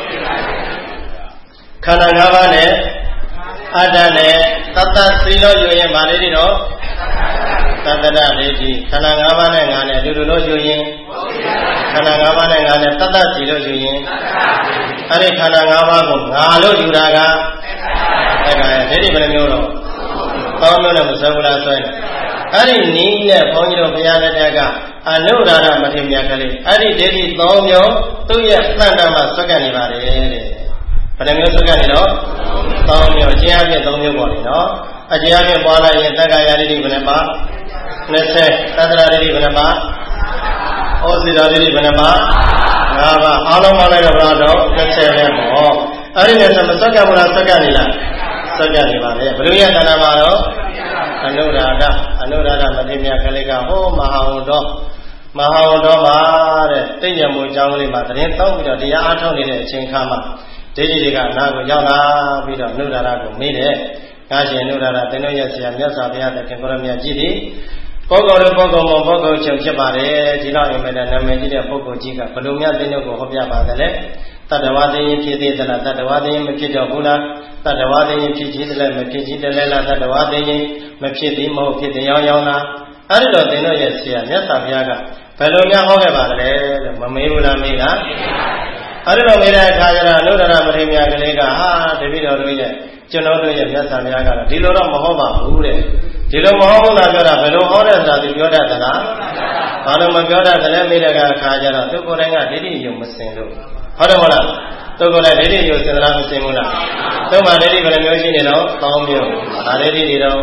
ခန္ဓာ၅ပါးနဲ့အတ္တနဲ့သတ္တစီလို့ယူရင်ဘာဒိဋ္ဌိတော့သတ္တရဒိဋ္ဌိခန္ဓာ၅ပါးနဲ့ငါနဲ့အတူတူလို့ယူရင်ခန္ဓာ၅ပါးနဲ့ငါနဲ့သတ္တစီလို့ယူရင်အဲ့ဒီခန္ဓာ၅ပါးကိုငါလို့ယူတာကအဲ့ဒါဒိဋ္ဌိဘယ်နှမျိုးတော့ကောင်းလို့လည်းမဆွဲဘူးလားဆွဲတယ်အဲ့ဒီနည်းနဲ့ဘုန်းကြီးတို့ဘုရားလက်ထက်ကအနုရာရမထေရကလေးအဲ့ဒီဒိဋ္ဌိသုံးမျိုးသူ့ရဲ့သတ္တမှာဆွတ်ကပ်နေပါတယ်တဲ့ဘယ်နှမျိုးဆွတ်ကပ်နေတော့သုံးမျိုးအကျဉ်းအပြည့်သုံးမျိုးပေါ့လေနော်အကျဉ်းအပြည့်ပွားလိုက်ရင်တက္ကရာဒိဋ္ဌိဘယ်နှပါနှစ်ဆယ်သတ္တရာဒိဋ္ဌိဘယ်နှပါဩဇိရာဒိဋ္ဌိဘယ်နှပါငါးပါးအားလုံးပေါင်းလိုက်တော့ဘယ်တော့နှစ်ဆယ်ပဲပေါ့အဲ့ဒီနဲ့ဆိုမဆွတ်ကပ်ဘူးလားဆွတ်ကပ်နေလားဆွတ်ကပ်နေပါလေဘယ်လိုရတဏ္ဍာမှာတော့အနုရာဒအနုရာဒမထေရကလေးကဟောမဟာဝတ္တမဟာဝတ္တမှာတဲ့တိတ်ရမှုအကြောင်းလေးမှာသတင်းတောက်ပြီးတော့တရားအားထုတ်နေတဲ့အချိန်ခါမှာဒိဋ္ဌိတွေကအနာကိုရောက်လာပြီးတော့အနုရာဒကိုမေးတယ်။ကာရှင်အနုရာဒသင်တို့ရဲ့ဆရာမြတ်စွာဘုရားသခင်ကိုရမြတ်ကြီးသည်ပုဂ္ဂိုလ်တို့ပုဂ္ဂိုလ်မပုဂ္ဂိုလ်ချုပ်ဖြစ်ပါတယ်ဒီလောက်အိမ်မဲ့နာမည်ကြီးတဲ့ပုဂ္ဂိုလ်ကြီးကဘလို့များသင်တို့ကိုဟောပြပါတယ်လေတတ္တဝါသိရင်ဖြစ်သေးသလားတတ္တဝါသိရင်မဖြစ်တော့ဘူးလားတတ္တဝါသိရင်ဖြစ်ကြီးတယ်လည်းမဖြစ်ကြီးတယ်လည်းလားတတ္တဝါသိရင်မဖြစ်သည်မဟုတ်ဖြစ်တယ်ရောင်းရောင်းလားအဲ့ဒီတော့သင်တို့ရဲ့ဆရာမြတ်စွာဘုရားကဘယ်လိုများဟောခဲ့ပါလဲလို့မမေးဘူးလားမေးတာအဲ့ဒီလိုမေးတဲ့အခါကျတော့အနုဒရမထေရကလေးကဟာတပည့်တော်တို့ရဲ့ကျွန်တော်တို့ရဲ့မြတ်စွာဘုရားကတော့ဒီလိုတော့မဟောပါဘူးတဲ့ဒီလိုမဟောဘူးလားပြောတာဘယ်လိုဟောတဲ့ဆိုတာသူပြောတတ်သလားဘာလို့မပြောတတ်တယ်လဲမေးတဲ့အခါကျတော့သူကိုယ်တိုင်ကဒိဋ္ဌိယုံမစင်လို့ဟုတ်တယ်မဟုတ်လားသူကိုယ်တိုင်ဒိဋ္ဌိယုံစင်လားမစင်ဘူးလားသူ့မှာဒိဋ္ဌိဘယ်လိုမျိုးရှိနေတော့ကောင်းမျိုးဒါဒိဋ္ဌိတွေတော့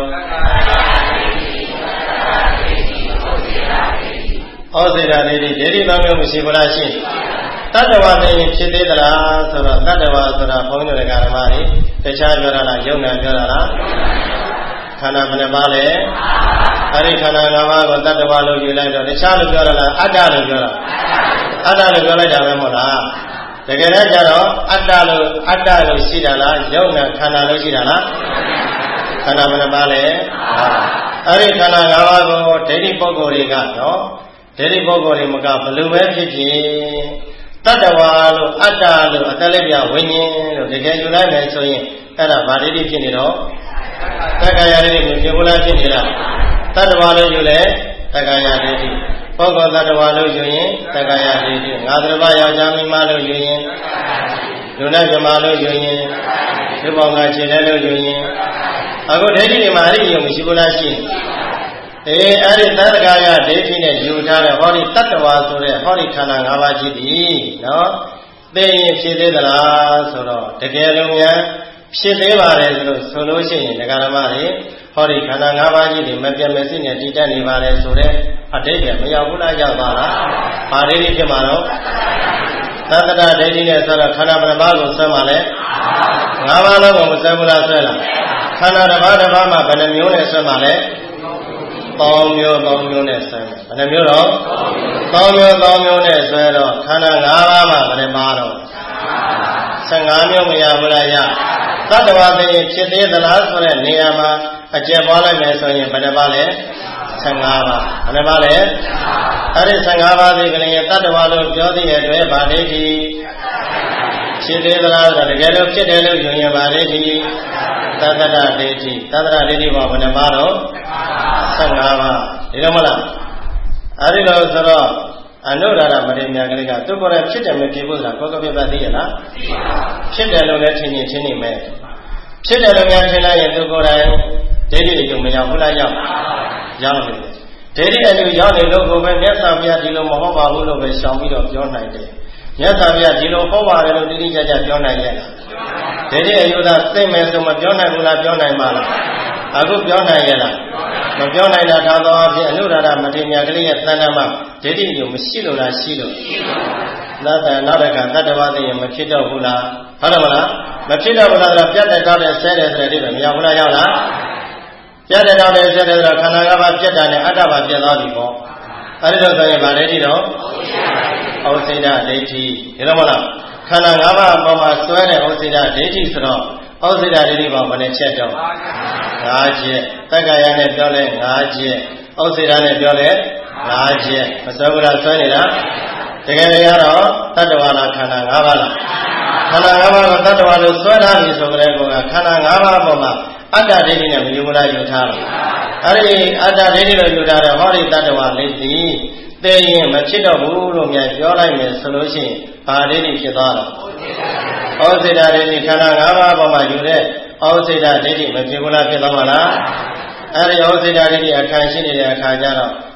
ဩဇိရာဒိဋ္ဌိဒိဋ္ဌိကောင်းမျိုးမရှိဘူးလားရှိတတ္တဝါသိရင်ဖြစ်သေးသလားဆိုတော့တတ္တဝါဆိုတာဘုန်းကြီးတို့ကဓမ္မတွေတခြားပြောတာလားယုံနာပြောတာလားခန္ဓာဘယ်နှပါလဲအဲ့ဒီခန္ဓာ၅ပါးကိုတတ္တဝါလို့ယူလိုက်တော့တခြားလို့ပြောတာလားအတ္တလို့ပြောတာအတ္တလို့ပြောလိုက်တာပဲမဟုတ်လားတကယ်တော့ကျတော့အတ္တလို့အတ္တလို့ရှိတာလားယုံနာခန္ဓာလို့ရှိတာလားခန္ဓာဘယ်နှပါလဲအဲ့ဒီခန္ဓာ၅ပါးကိုဒိဋ္ဌိပုဂ္ဂိုလ်တွေကနော်ဒိဋ္ဌိပုဂ္ဂိုလ်တွေမကဘလို့ပဲဖြစ်ဖြစ်တတ္တဝါလို့အတ္တလို့အတ္တလက်ပြဝိညာဉ်လို့တကယ်ယူလိုက်မယ်ဆိုရင်အဲ့ဒါဗာဒိဋ္ဌိဖြစ်နေတော့တက္ကရာဒိဋ္ဌိကိုပြောလားဖြစ်နေလားတတ္တဝါလို့ယူလဲတက္ကရာဒိဋ္ဌိပုဂ္ဂိုလ်တတ္တဝါလို့ယူရင်တက္ကရာဒိဋ္ဌိငါသတ္တဝါယောက်ျားမိန်းမလို့ယူရင်လူနဲ့မြမလို့ယူရင်ဒီပေါင်းကခြေလဲလို့ယူရင်အခုဒိဋ္ဌိတွေမှာအဲ့ဒီယုံမရှိဘူးလားရှိအေးအဲ့ဒီသတ္တကာယဒိဋ္ဌိနဲ့ယူထားတဲ့ဟောဒီတတ္တဝါဆိုတဲ့ဟောဒီခန္ဓာ၅ပါးကြီးဒီနော်သိရင်ဖြစ်သေးသလားဆိုတော့တကယ်လို့များဖြစ်သေးပါတယ်ဆိုလို့ဆိုလို့ရှိရင်ဒကာဓမ္မတွေဟောဒီခန္ဓာ၅ပါးကြီးဒီမပြတ်မစစ်နဲ့တည်တတ်နေပါတယ်ဆိုတဲ့အတိတ်ကမရောက်ဘူးလားရောက်သွားလားဘာဒိဋ္ဌိဖြစ်မှာတော့သတ္တဒိဋ္ဌိနဲ့ဆိုတော့ခန္ဓာဘယ်ပါးကိုဆွဲမှာလဲ၅ပါးလုံးကိုမဆွဲဘူးလားဆွဲလားခန္ဓာတစ်ပါးတစ်ပါးမှာဘယ်နှမျိုးနဲ့ဆွဲမှာလဲသုံးမျိုးသုံးမျိုးနဲ့ဆွဲမယ်ဘယ်နှမျိုးတော့သုံးမျိုးသုံးမျိုးနဲ့ဆွဲတော့ခန္ဓာ၅ပါးမှာဘယ်နှပါတော့ဆယ်ငါးမျိုးမရဘူးလားရသတ္တဝါသိရင်ဖြစ်သေးသလားဆိုတဲ့နေရာမှာအကျက်ပွားလိုက်မယ်ဆိုရင်ဘယ်နှပါလဲဆယ်ငါးပါးဘယ်နှပါလဲအဲ့ဒီဆယ်ငါးပါးဒီကလေးတတ္တဝါလို့ပြောတဲ့အတွက်ဗာဒိဋ္ဌိဖြစ်သေးသလားဆိုတော့တကယ်လို့ဖြစ်တယ်လို့ယူရင်ဗာဒိဋ္ဌိသတ္တဒိဋ္ဌိသတ္တဒိဋ္ဌိဘာဘယ်နှပါတော့ဆယ်ငါးပါးဒီလိုမလားအဲ့ဒီလိုဆိုတော့အနုရာရမထေရကလေးကသူကိုယ်တိုင်ဖြစ်တယ်မဖြစ်ဘူးဆိုတာကိုယ်ကပြတ်သိရလားဖြစ်တယ်လို့လည်းထင်ရင်ထင်နေမယ်ဖြစ်တယ်လို့များထင်လိုက်ရင်သူကိုယ်တိုင်ဒိဋ္ဌိတွေမရောက်ဘူးလားရောက်ရောက်နေတယ်ဒိဋ္ဌိအတူရောက်နေလို့ကိုယ်ပဲမြတ်စွာဘုရားဒီလိုမဟုတ်ပါဘူးလို့ပဲရှောင်ပြီးတော့ပြောနိုင်တယ်မြတ်စွာဘုရားဒီလိုဟောပါတယ်လို့တိတိကျကျပြောနိုင်ရဲ့လားဒိဋ္ဌိအယူသာသိမယ်ဆိုမပြောနိုင်ဘူးလားပြောနိုင်ပါလားအခုပြောနိုင်ရဲ့လားမပြောနိုင်တာသာသောအဖြစ်အနုရာရမထေရကလေးရဲ့တဏ္ဍာမှာဒိဋ္ဌိယုံမရှိလို့လားရှိလို့နောက်တဲ့နောက်တဲ့ကသတ္တဝါသိရင်မဖြစ်တော့ဘူးလားဟုတ်တယ်မလားမဖြစ်တော့ဘူးလားဆိုတော့ပြတ်တဲ့တောက်တဲ့ဆဲတဲ့ဆိုတဲ့ဒီပဲမရောက်ဘူးလားရောက်လားပြတ်တဲ့တောက်တဲ့ဆဲတဲ့ဆိုတော့ခန္ဓာ၅ပါးပြတ်တာနဲ့အတ္တပါပြတ်သွားပြီပေါ့အဲ့ဒီတော့ဆိုရင်ဗာဒိဋ္ဌိတော့ဩစိဒဒိဋ္ဌိဒီလိုမလားခန္ဓာ၅ပါးအပေါ်မှာစွဲတဲ့ဩစိဒဒိဋ္ဌိဆိုတော့ဩစိဒဒိဋ္ဌိဘာဘယ်နဲ့ချက်တော့၅ချက်တက္ကရာနဲ့ပြောလဲ၅ချက်ဩစိဒနဲ့ပြောလဲ၅ချက်မစွဲဘူးလားစွဲနေတာတကယ်လည်းတော့တတ္တဝါလားခန္ဓာ၅ပါးလားခန္ဓာ၅ပါးကိုတတ္တဝါလို့စွဲထားပြီဆိုကြတဲ့ကောကခန္ဓာ၅ပါးအပေါ်မှာအတ္တဒိဋ္ဌိနဲ့မယူဘူးလားယူထားတယ်အဲ့ဒီအတ္တဒိဋ္ဌိလို့ယူထားတဲ့ဟောဒီတတ္တဝါလေးဒီသိရင်မဖြစ်တော့ဘူးလို့များပြောလိုက်မယ်ဆိုလို့ရှိရင်ဘာဒိဋ္ဌိဖြစ်သွားတော့ဩစိဒဒိဋ္ဌိခန္ဓာ၅ပါးအပေါ်မှာယူတဲ့ဩစိဒဒိဋ္ဌိမဖြစ်ဘူးလားဖြစ်သွားမှာလားအဲ့ဒီဩစိဒဒိဋ္ဌိအခါရှိနေတဲ့အခါကျတော့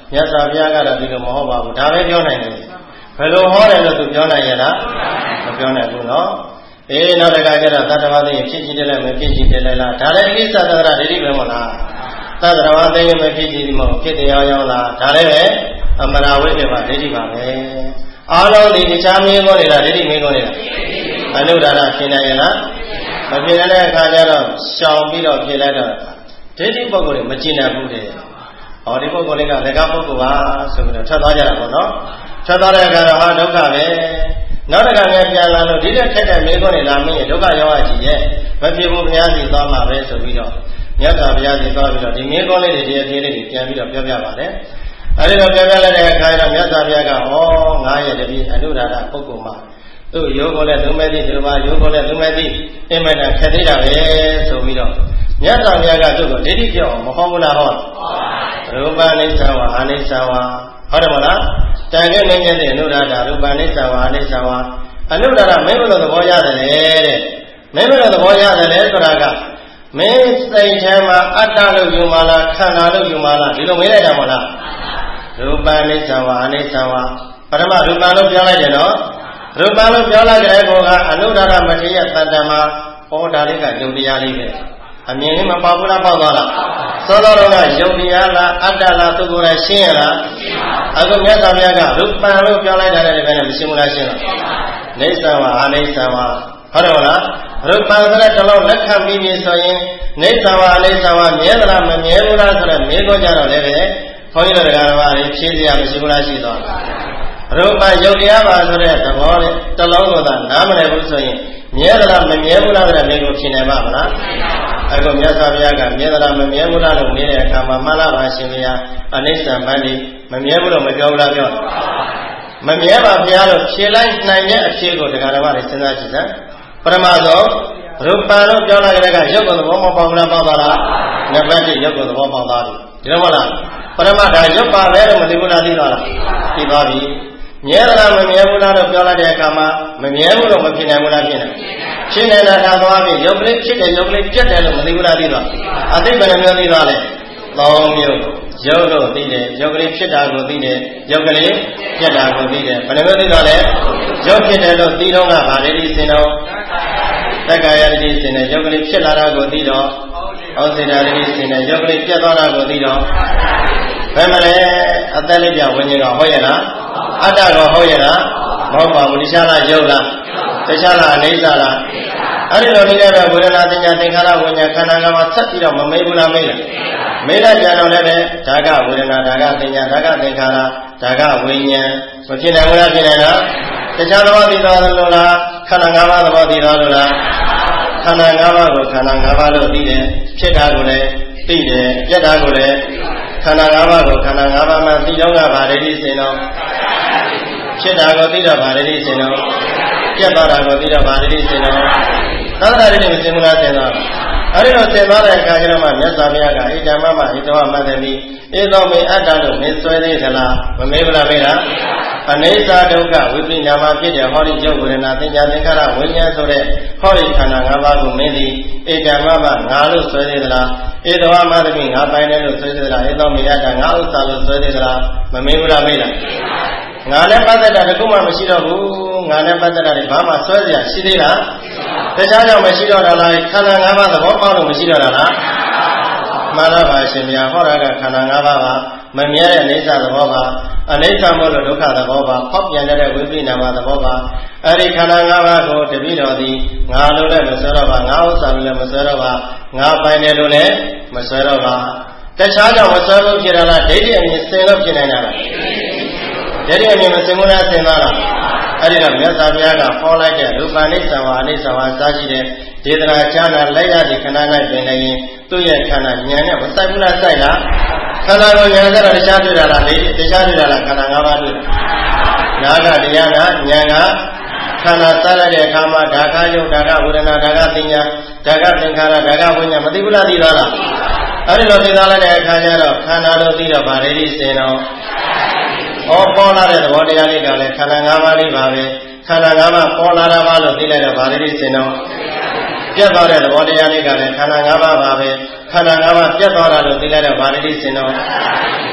မြတ်စွာဘုရားကတော့ဒီလိုမဟုတ်ပါဘူးဒါပဲပြောနိုင်တယ်ဘယ်လိုဟောတယ်လို့သူပြောနိုင်ရလားမပြောနိုင်ဘူးနော်အေးနောက်တစ်ခါကျတော့သတ္တဝါသိရင်ဖြစ်ကြည့်တယ်လည်းမဖြစ်ကြည့်တယ်လည်းလားဒါလည်းအိသတ္တရဒိဋ္ဌိပဲမဟုတ်လားသတ္တဝါသိရင်မဖြစ်ကြည့်မဟုတ်ဖြစ်တရားရောက်လားဒါလည်းပဲအမရာဝိပ္ပဒိဋ္ဌိပါပဲအားလုံးဒီတခြားမင်းကောနေတာဒိဋ္ဌိမင်းကောနေတာအနုဒါရဖြစ်နိုင်ရလားမဖြစ်တဲ့အခါကျတော့ရှောင်ပြီးတော့ဖြစ်လိုက်တော့ဒိဋ္ဌိပုဂ္ဂိုလ်တွေမကျင်နိုင်ဘူးတဲ့ဟောဒီပုဂ္ဂိုလ်လေးကလက်ကားပုဂ္ဂိုလ်ပါဆိုပြီးတော့ထွက်သွားကြတာပေါ့နော်ထွက်သွားတဲ့အခါတော့ဟာဒုက္ခပဲနောက်တစ်ခါလည်းပြန်လာလို့ဒီတဲ့ထက်တဲ့မင်းကောနေလာမင်းရဲ့ဒုက္ခရောက်ရကြီးရဲ့မဖြစ်ဘူးဘုရားစီသွားမှာပဲဆိုပြီးတော့မြတ်စွာဘုရားစီသွားပြီးတော့ဒီမင်းကောလေးတွေဒီအသေးလေးတွေပြန်ပြီးတော့ပြောပြပါတယ်အဲဒီတော့ပြောပြလိုက်တဲ့အခါကျတော့မြတ်စွာဘုရားကဩငါရဲ့တပည့်အနုဒါရပုဂ္ဂိုလ်မှာသူ့ယောဂလည်းသုံးမဲ့သည့်ဒီမှာယောဂလည်းသုံးမဲ့သည့်အင်မတန်ခက်သေးတာပဲဆိုပြီးတော့မြတ်စွာဘုရားကသူ့ကိုဒိဋ္ဌိပြောင်းမဟောဘူးလားဟောရူပနိစ္စဝအာနိစ္စဝဟုတ်တယ်မလားတန်ခင်းနေတဲ့အနုဒါရရူပနိစ္စဝအာနိစ္စဝအနုဒါရမင်းဘယ်လိုသဘောရတယ်လဲတဲ့မင်းဘယ်လိုသဘောရတယ်လဲဆိုတာကမင်းစိတ်ထဲမှာအတ္တလို့ယူမလားခန္ဓာလို့ယူမလားဒီလိုမေးလိုက်တာမဟုတ်လားရူပနိစ္စဝအာနိစ္စဝပရမရူပလို့ပြောလိုက်တယ်နော်ရူပလို့ပြောလိုက်တဲ့ကောကအနုဒါရမထေရတန်တမှာဟောဒါလေးကယုံတရားလေးပဲအမြင်လေးမပေါက်ဘူးလားပေါက်သွားလားသောတော်တော်ကယုံတရားလားအတ္တလားသူကိုယ်တိုင်ရှင်းရလားအခုမြတ်စွာဘုရားကရူပလို့ပြောလိုက်တာလည်းပဲမရှင်းဘူးလားရှင်းလားနိစ္စဝအာနိစ္စဝဟုတ်တယ်လားရူပဆိုတဲ့တလုံးလက်ခံပြီးပြီဆိုရင်နိစ္စဝအာနိစ္စဝမြဲသလားမမြဲဘူးလားဆိုတဲ့မေးခွန်းကြတော့လည်းပဲခွန်ကြီးတို့တရားတော်ဘာတွေဖြေစရာမရှိဘူးလားရှိသွားရူပယုတ်တရားပါဆိုတဲ့သဘောနဲ့တလုံးကိုသာနားမလည်ဘူးဆိုရင်မြဲသလားမမြဲဘူးလားဆိုတဲ့မေးခွန်းဖြေနိုင်ပါမလားအခုမြတ်စွာဘုရားကမြဲသလားမမြဲဘူးလားလို့မေးတဲ့အခါမှာမှန်လားပါရှင်ဘုရားအနိစ္စမန္တိမမြဲဘူးလို့မပြောဘူးလားပြောမမြဲပါဘုရားလို့ဖြေလိုက်နိုင်တဲ့အဖြေကိုတရားတော်ဘာတွေစဉ်းစားကြည့်စမ်းပရမသောရူပလို့ပြောလိုက်တဲ့ကရုပ်ကိုသဘောမပေါက်ဘူးလားပေါက်သွားလားနံပါတ်တစ်ရုပ်ကိုသဘောပေါက်သွားပြီဒီလိုမဟုတ်လားပရမဒါရုပ်ပါပဲလို့မသိဘူးလားသိသွားလားသိသွားပြီမြဲသလားမမြဲဘူးလားလို့ပြောလိုက်တဲ့အခါမှာမမြဲဘူးလို့မဖြစ်နိုင်ဘူးလားဖြစ်နိုင်ဖြစ်နေတာသာသွားပြီရုပ်ကလေးဖြစ်တယ်ရုပ်ကလေးပြတ်တယ်လို့မသိဘူးလားသိသွားအသိဘယ်နှမျိုးသိသွားလဲသုံးမျိုးရုပ်လို့သိတယ်ရုပ်ကလေးဖြစ်တာကိုသိတယ်ရုပ်ကလေးပြတ်တာကိုသိတယ်ဘယ်နှမျိုးသိသွားလဲရုပ်ဖြစ်တယ်လို့သိတော့ကဗာဒိဋ္ဌိစင်တော့တက္ကာယဒိဋ္ဌိစင်တယ်ရုပ်ကလေးဖြစ်လာတာကိုသိတော့ဩစေတဒိဋ္ဌိစင်တယ်ရုပ်ကလေးပြတ်သွားတာကိုသိတော့ဘယ်မလဲအသက်လေးပြဝิญဉ်ကဟောရလားအတ္တကဟောရလားမဟုတ်ပါဘူးတခြားလားရုပ်လားတခြားလားအိဋ္ဌလားအဲ့ဒီလိုနေတဲ့ပဲဝေဒနာသင်ညာသင်္ခါရဝิญဉ်ခန္ဓာကမှာဆက်ပြီးတော့မမေးဘူးလားမေးလားမေးလိုက်ကြတော့လည်းပဲဒါကဝေဒနာဒါကသင်ညာဒါကသင်္ခါရဒါကဝิญဉ်မဖြစ်နိုင်ဘူးလားဖြစ်နိုင်လားတခြားသဘောသိသွားလို့လားခန္ဓာ၅ပါးသဘောသိသွားလို့လားခန္ဓာ၅ပါးကိုခန္ဓာ၅ပါးလို့သိတယ်ဖြစ်တာကိုလည်းသိတယ်ပြတ်တာကိုလည်းခန္ဓာ၅ပါးကိုခန္ဓာ၅ပါးမှသိတော့ကဗာဒိဋ္ဌိစင်တော့ဖြစ်တာကိုသိတော့ဗာဒိဋ္ဌိစင်တော့ပြတ်သွားတာကိုသိတော့ဗာဒိဋ္ဌိစင်တော့သောတာဒိဋ္ဌိမစင်ဘူးလားစင်တော့အဲဒီလိုစင်သွားတဲ့အခါကျတော့မှမြတ်စွာဘုရားကဣဒ္ဓမမဣဒ္ဓဝမတ္တမိဧသောမေအတ္တလို့မင်းဆွဲသေးသလားမမေးဘူးလားမေးလားအနိစ္စဒုက္ခဝိပရိနာမဖြစ်တဲ့ဟောဒီကျုပ်ဝေဒနာသင်္ညာသင်္ခါရဝိညာဉ်ဆိုတဲ့ဟောဒီခန္ဓာ၅ပါးကိုမင်းသည်ဣဒ္ဓမမငါလို့ဆွဲသေးသလားဧသောမတ္တမိငါပိုင်တယ်လို့ဆွဲသေးသလားဧသောမေအတ္တငါဥစ္စာလို့ဆွဲသေးသလားမမေးဘူးလားမေးလားငါနဲ့ပတ်သက်တာတခုမှမရှိတော့ဘူးငါနဲ့ပတ်သက်တာတွေဘာမှဆွဲစရာရှိသေးလားတခြားကြောင့်မရှိတော့တာလားခန္ဓာ၅ပါးသဘောပေါက်လို့မရှိတော့တာလားမှန်တော့ပါရှင်ဗျာဟောတာကခန္ဓာ၅ပါးပါမမြဲတဲ့အိဋ္ဌသဘောပါအနိစ္စမို့လို့ဒုက္ခသဘောပါဖောက်ပြန်တဲ့ဝိပရိနာမသဘောပါအဲ့ဒီခန္ဓာ၅ပါးကိုတပည့်တော်သည်ငါလို့လည်းမဆွဲတော့ပါငါဥစ္စာလို့လည်းမဆွဲတော့ပါငါပိုင်တယ်လို့လည်းမဆွဲတော့ပါတခြားကြောင့်မဆွဲလို့ဖြစ်တာလားဒိဋ္ဌိအမြင်စင်လို့ဖြစ်နေတာလားဒိဋ္ဌိအမြင်မစင်ဘူးလားစင်သွားလားအဲ့ဒီတော့မြတ်စွာဘုရားကဟောလိုက်တဲ့ရူပနိစ္စဝါအနိစ္စဝါစားရှိတဲ့ဒေသနာချာနာလိုက်ရတဲ့ခန္ဓာ၌ပင်လည်းသူ့ရဲ့ခန္ဓာဉာဏ်နဲ့မဆိုင်ဘူးလားဆိုင်လားခန္ဓာကိုဉာဏ်နဲ့တော့တရားတွေ့တာလားလေတရားတွေ့တာလားခန္ဓာ၅ပါးတွေ့နာကတရားကဉာဏ်ကခန္ဓာစားလိုက်တဲ့အခါမှာဒါကယုတ်ဒါကဝေဒနာဒါကသင်ညာဒါကသင်္ခါရဒါကဝိညာဉ်မသိဘူးလားသိသွားလားအဲ့ဒီလိုသိသွားလိုက်တဲ့အခါကျတော့ခန္ဓာလို့သိတော့ဗာဒိဋ္ဌိစင်တော့ဟောပေါ်လာတဲ့သဘောတရားလေးကလည်းခန္ဓာ၅ပါးလေးပါပဲခန္ဓာ၅ပါးပေါ်လာတာပါလို့သိလိုက်တော့ဗာဒိဋ္ဌိစင်တော့ပြတ်သွားတဲ့သဘောတရားလေးကလည်းခန္ဓာ၅ပါးပါပဲခန္ဓာ၅ပါးပြတ်သွားတာလို့သိလိုက်တော့ဗာဒိဋ္ဌိစင်တော့ခ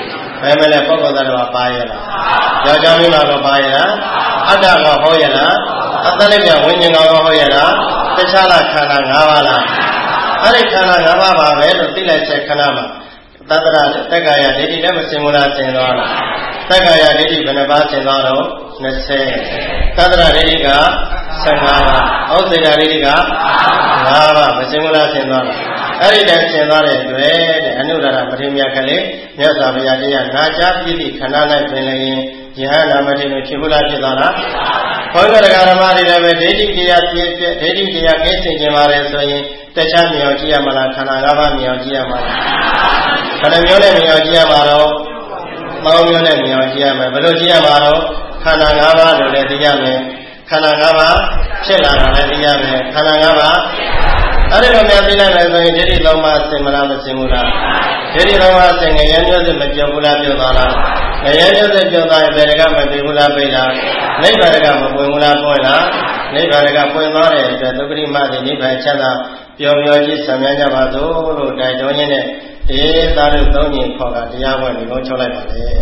ဘယ်မလဲပုဂ္ဂိုလ်သတ္တဝါပါရလားယောက်ျားမိန်းမကပါရလားအတ္တကဟောရလားအတ္တလည်းပြဝိညာဉ်ကဟောရလားတခြားလားခန္ဓာ၅ပါးလားအဲ့ဒီခန္ဓာ၅ပါးပါပဲလို့သိလိုက်ချက်ခဏမှာသတ္တရတက္ကာယဒိဋ္ဌိလည်းမစင်ဘူးလားစင်သွားလားတက္ကာယဒိဋ္ဌိဘယ်နှပါးစင်သွားတော့၂၀သတ္တရဒိဋ္ဌိက၁၅ပါးဩစေယဒိဋ္ဌိက၅ပါးမစင်ဘူးလားစင်သွားလားအဲ့ဒီတည်းစင်သွားတဲ့တွေ့တဲ့အနုဒ္ဒရပဋိမြတ်ကလေးမြတ်စွာဘုရားတရားနာကြားပြည့်သည့်ခန္ဓာ၌ပင်လည်းယဟနာမထေရဖြစ်ဘူးလားဖြစ်သွားလားဘုရားတရားဓမ္မတွေလည်းပဲဒိဋ္ဌိတရားပြည့်ပြည့်ဒိဋ္ဌိတရားကင်းစင်ခြင်းပါလေဆိုရင်တခြားမြောင်ကြည့်ရမလားခန္ဓာ၅ပါးမြောင်ကြည့်ရမလားဘယ်နှမျိုးနဲ့မြောင်ကြည့်ရမှာတော့မောင်းမျိုးနဲ့မြောင်ကြည့်ရမယ်ဘယ်လိုကြည့်ရမှာတော့ခန္ဓာ၅ပါးလို့လည်းသိရမယ်ခန္ဓာ၅ပါးဖြစ်လာတာလည်းသိရမယ်ခန္ဓာ၅ပါးအဲ့ဒီလိုများသိနိုင်မယ်ဆိုရင်ဒိဋ္ဌိသုံးပါးစင်မလားမစင်ဘူးလားဒိဋ္ဌိသုံးပါးစင်ငရဲမျိုးစစ်မပြောဘူးလားပြောသွားလားငရဲမျိုးစစ်ပြောသွားရင်ဘယ်တကမပြေဘူးလားပြေလားနိဗ္ဗာန်ကမပွင့်ဘူးလားပွင့်လားနိဗ္ဗာန်ကပွင့်သွားတဲ့အတွက်သုခတိမတိနိဗ္ဗာန်ချမ်းသာပျော်ပျော်ကြီးဆံမြန်းကြပါစို့လို့တိုက်တွန်းရင်းနဲ့ဒီသားတို့သုံးညင်ခေါ်တာတရားပွဲဒီလုံးချုပ်လိုက်ပါလေ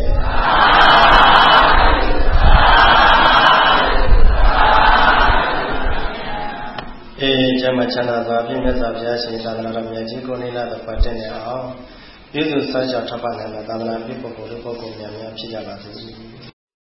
အေးကျမ်းချမ်းသာစွာဖြင့်မြတ်စွာဘုရားရှင်သာသနာတော်မြတ်ကြီးကိုနေလာတဲ့ပတ်တဲ့နေအောင်ပြုစုစောင့်ရှောက်ထပ်ပါနိုင်တဲ့သာသနာ့ပြုပုဂ္ဂိုလ်တို့ပုဂ္ဂိုလ်များများဖြစ်ကြပါစေ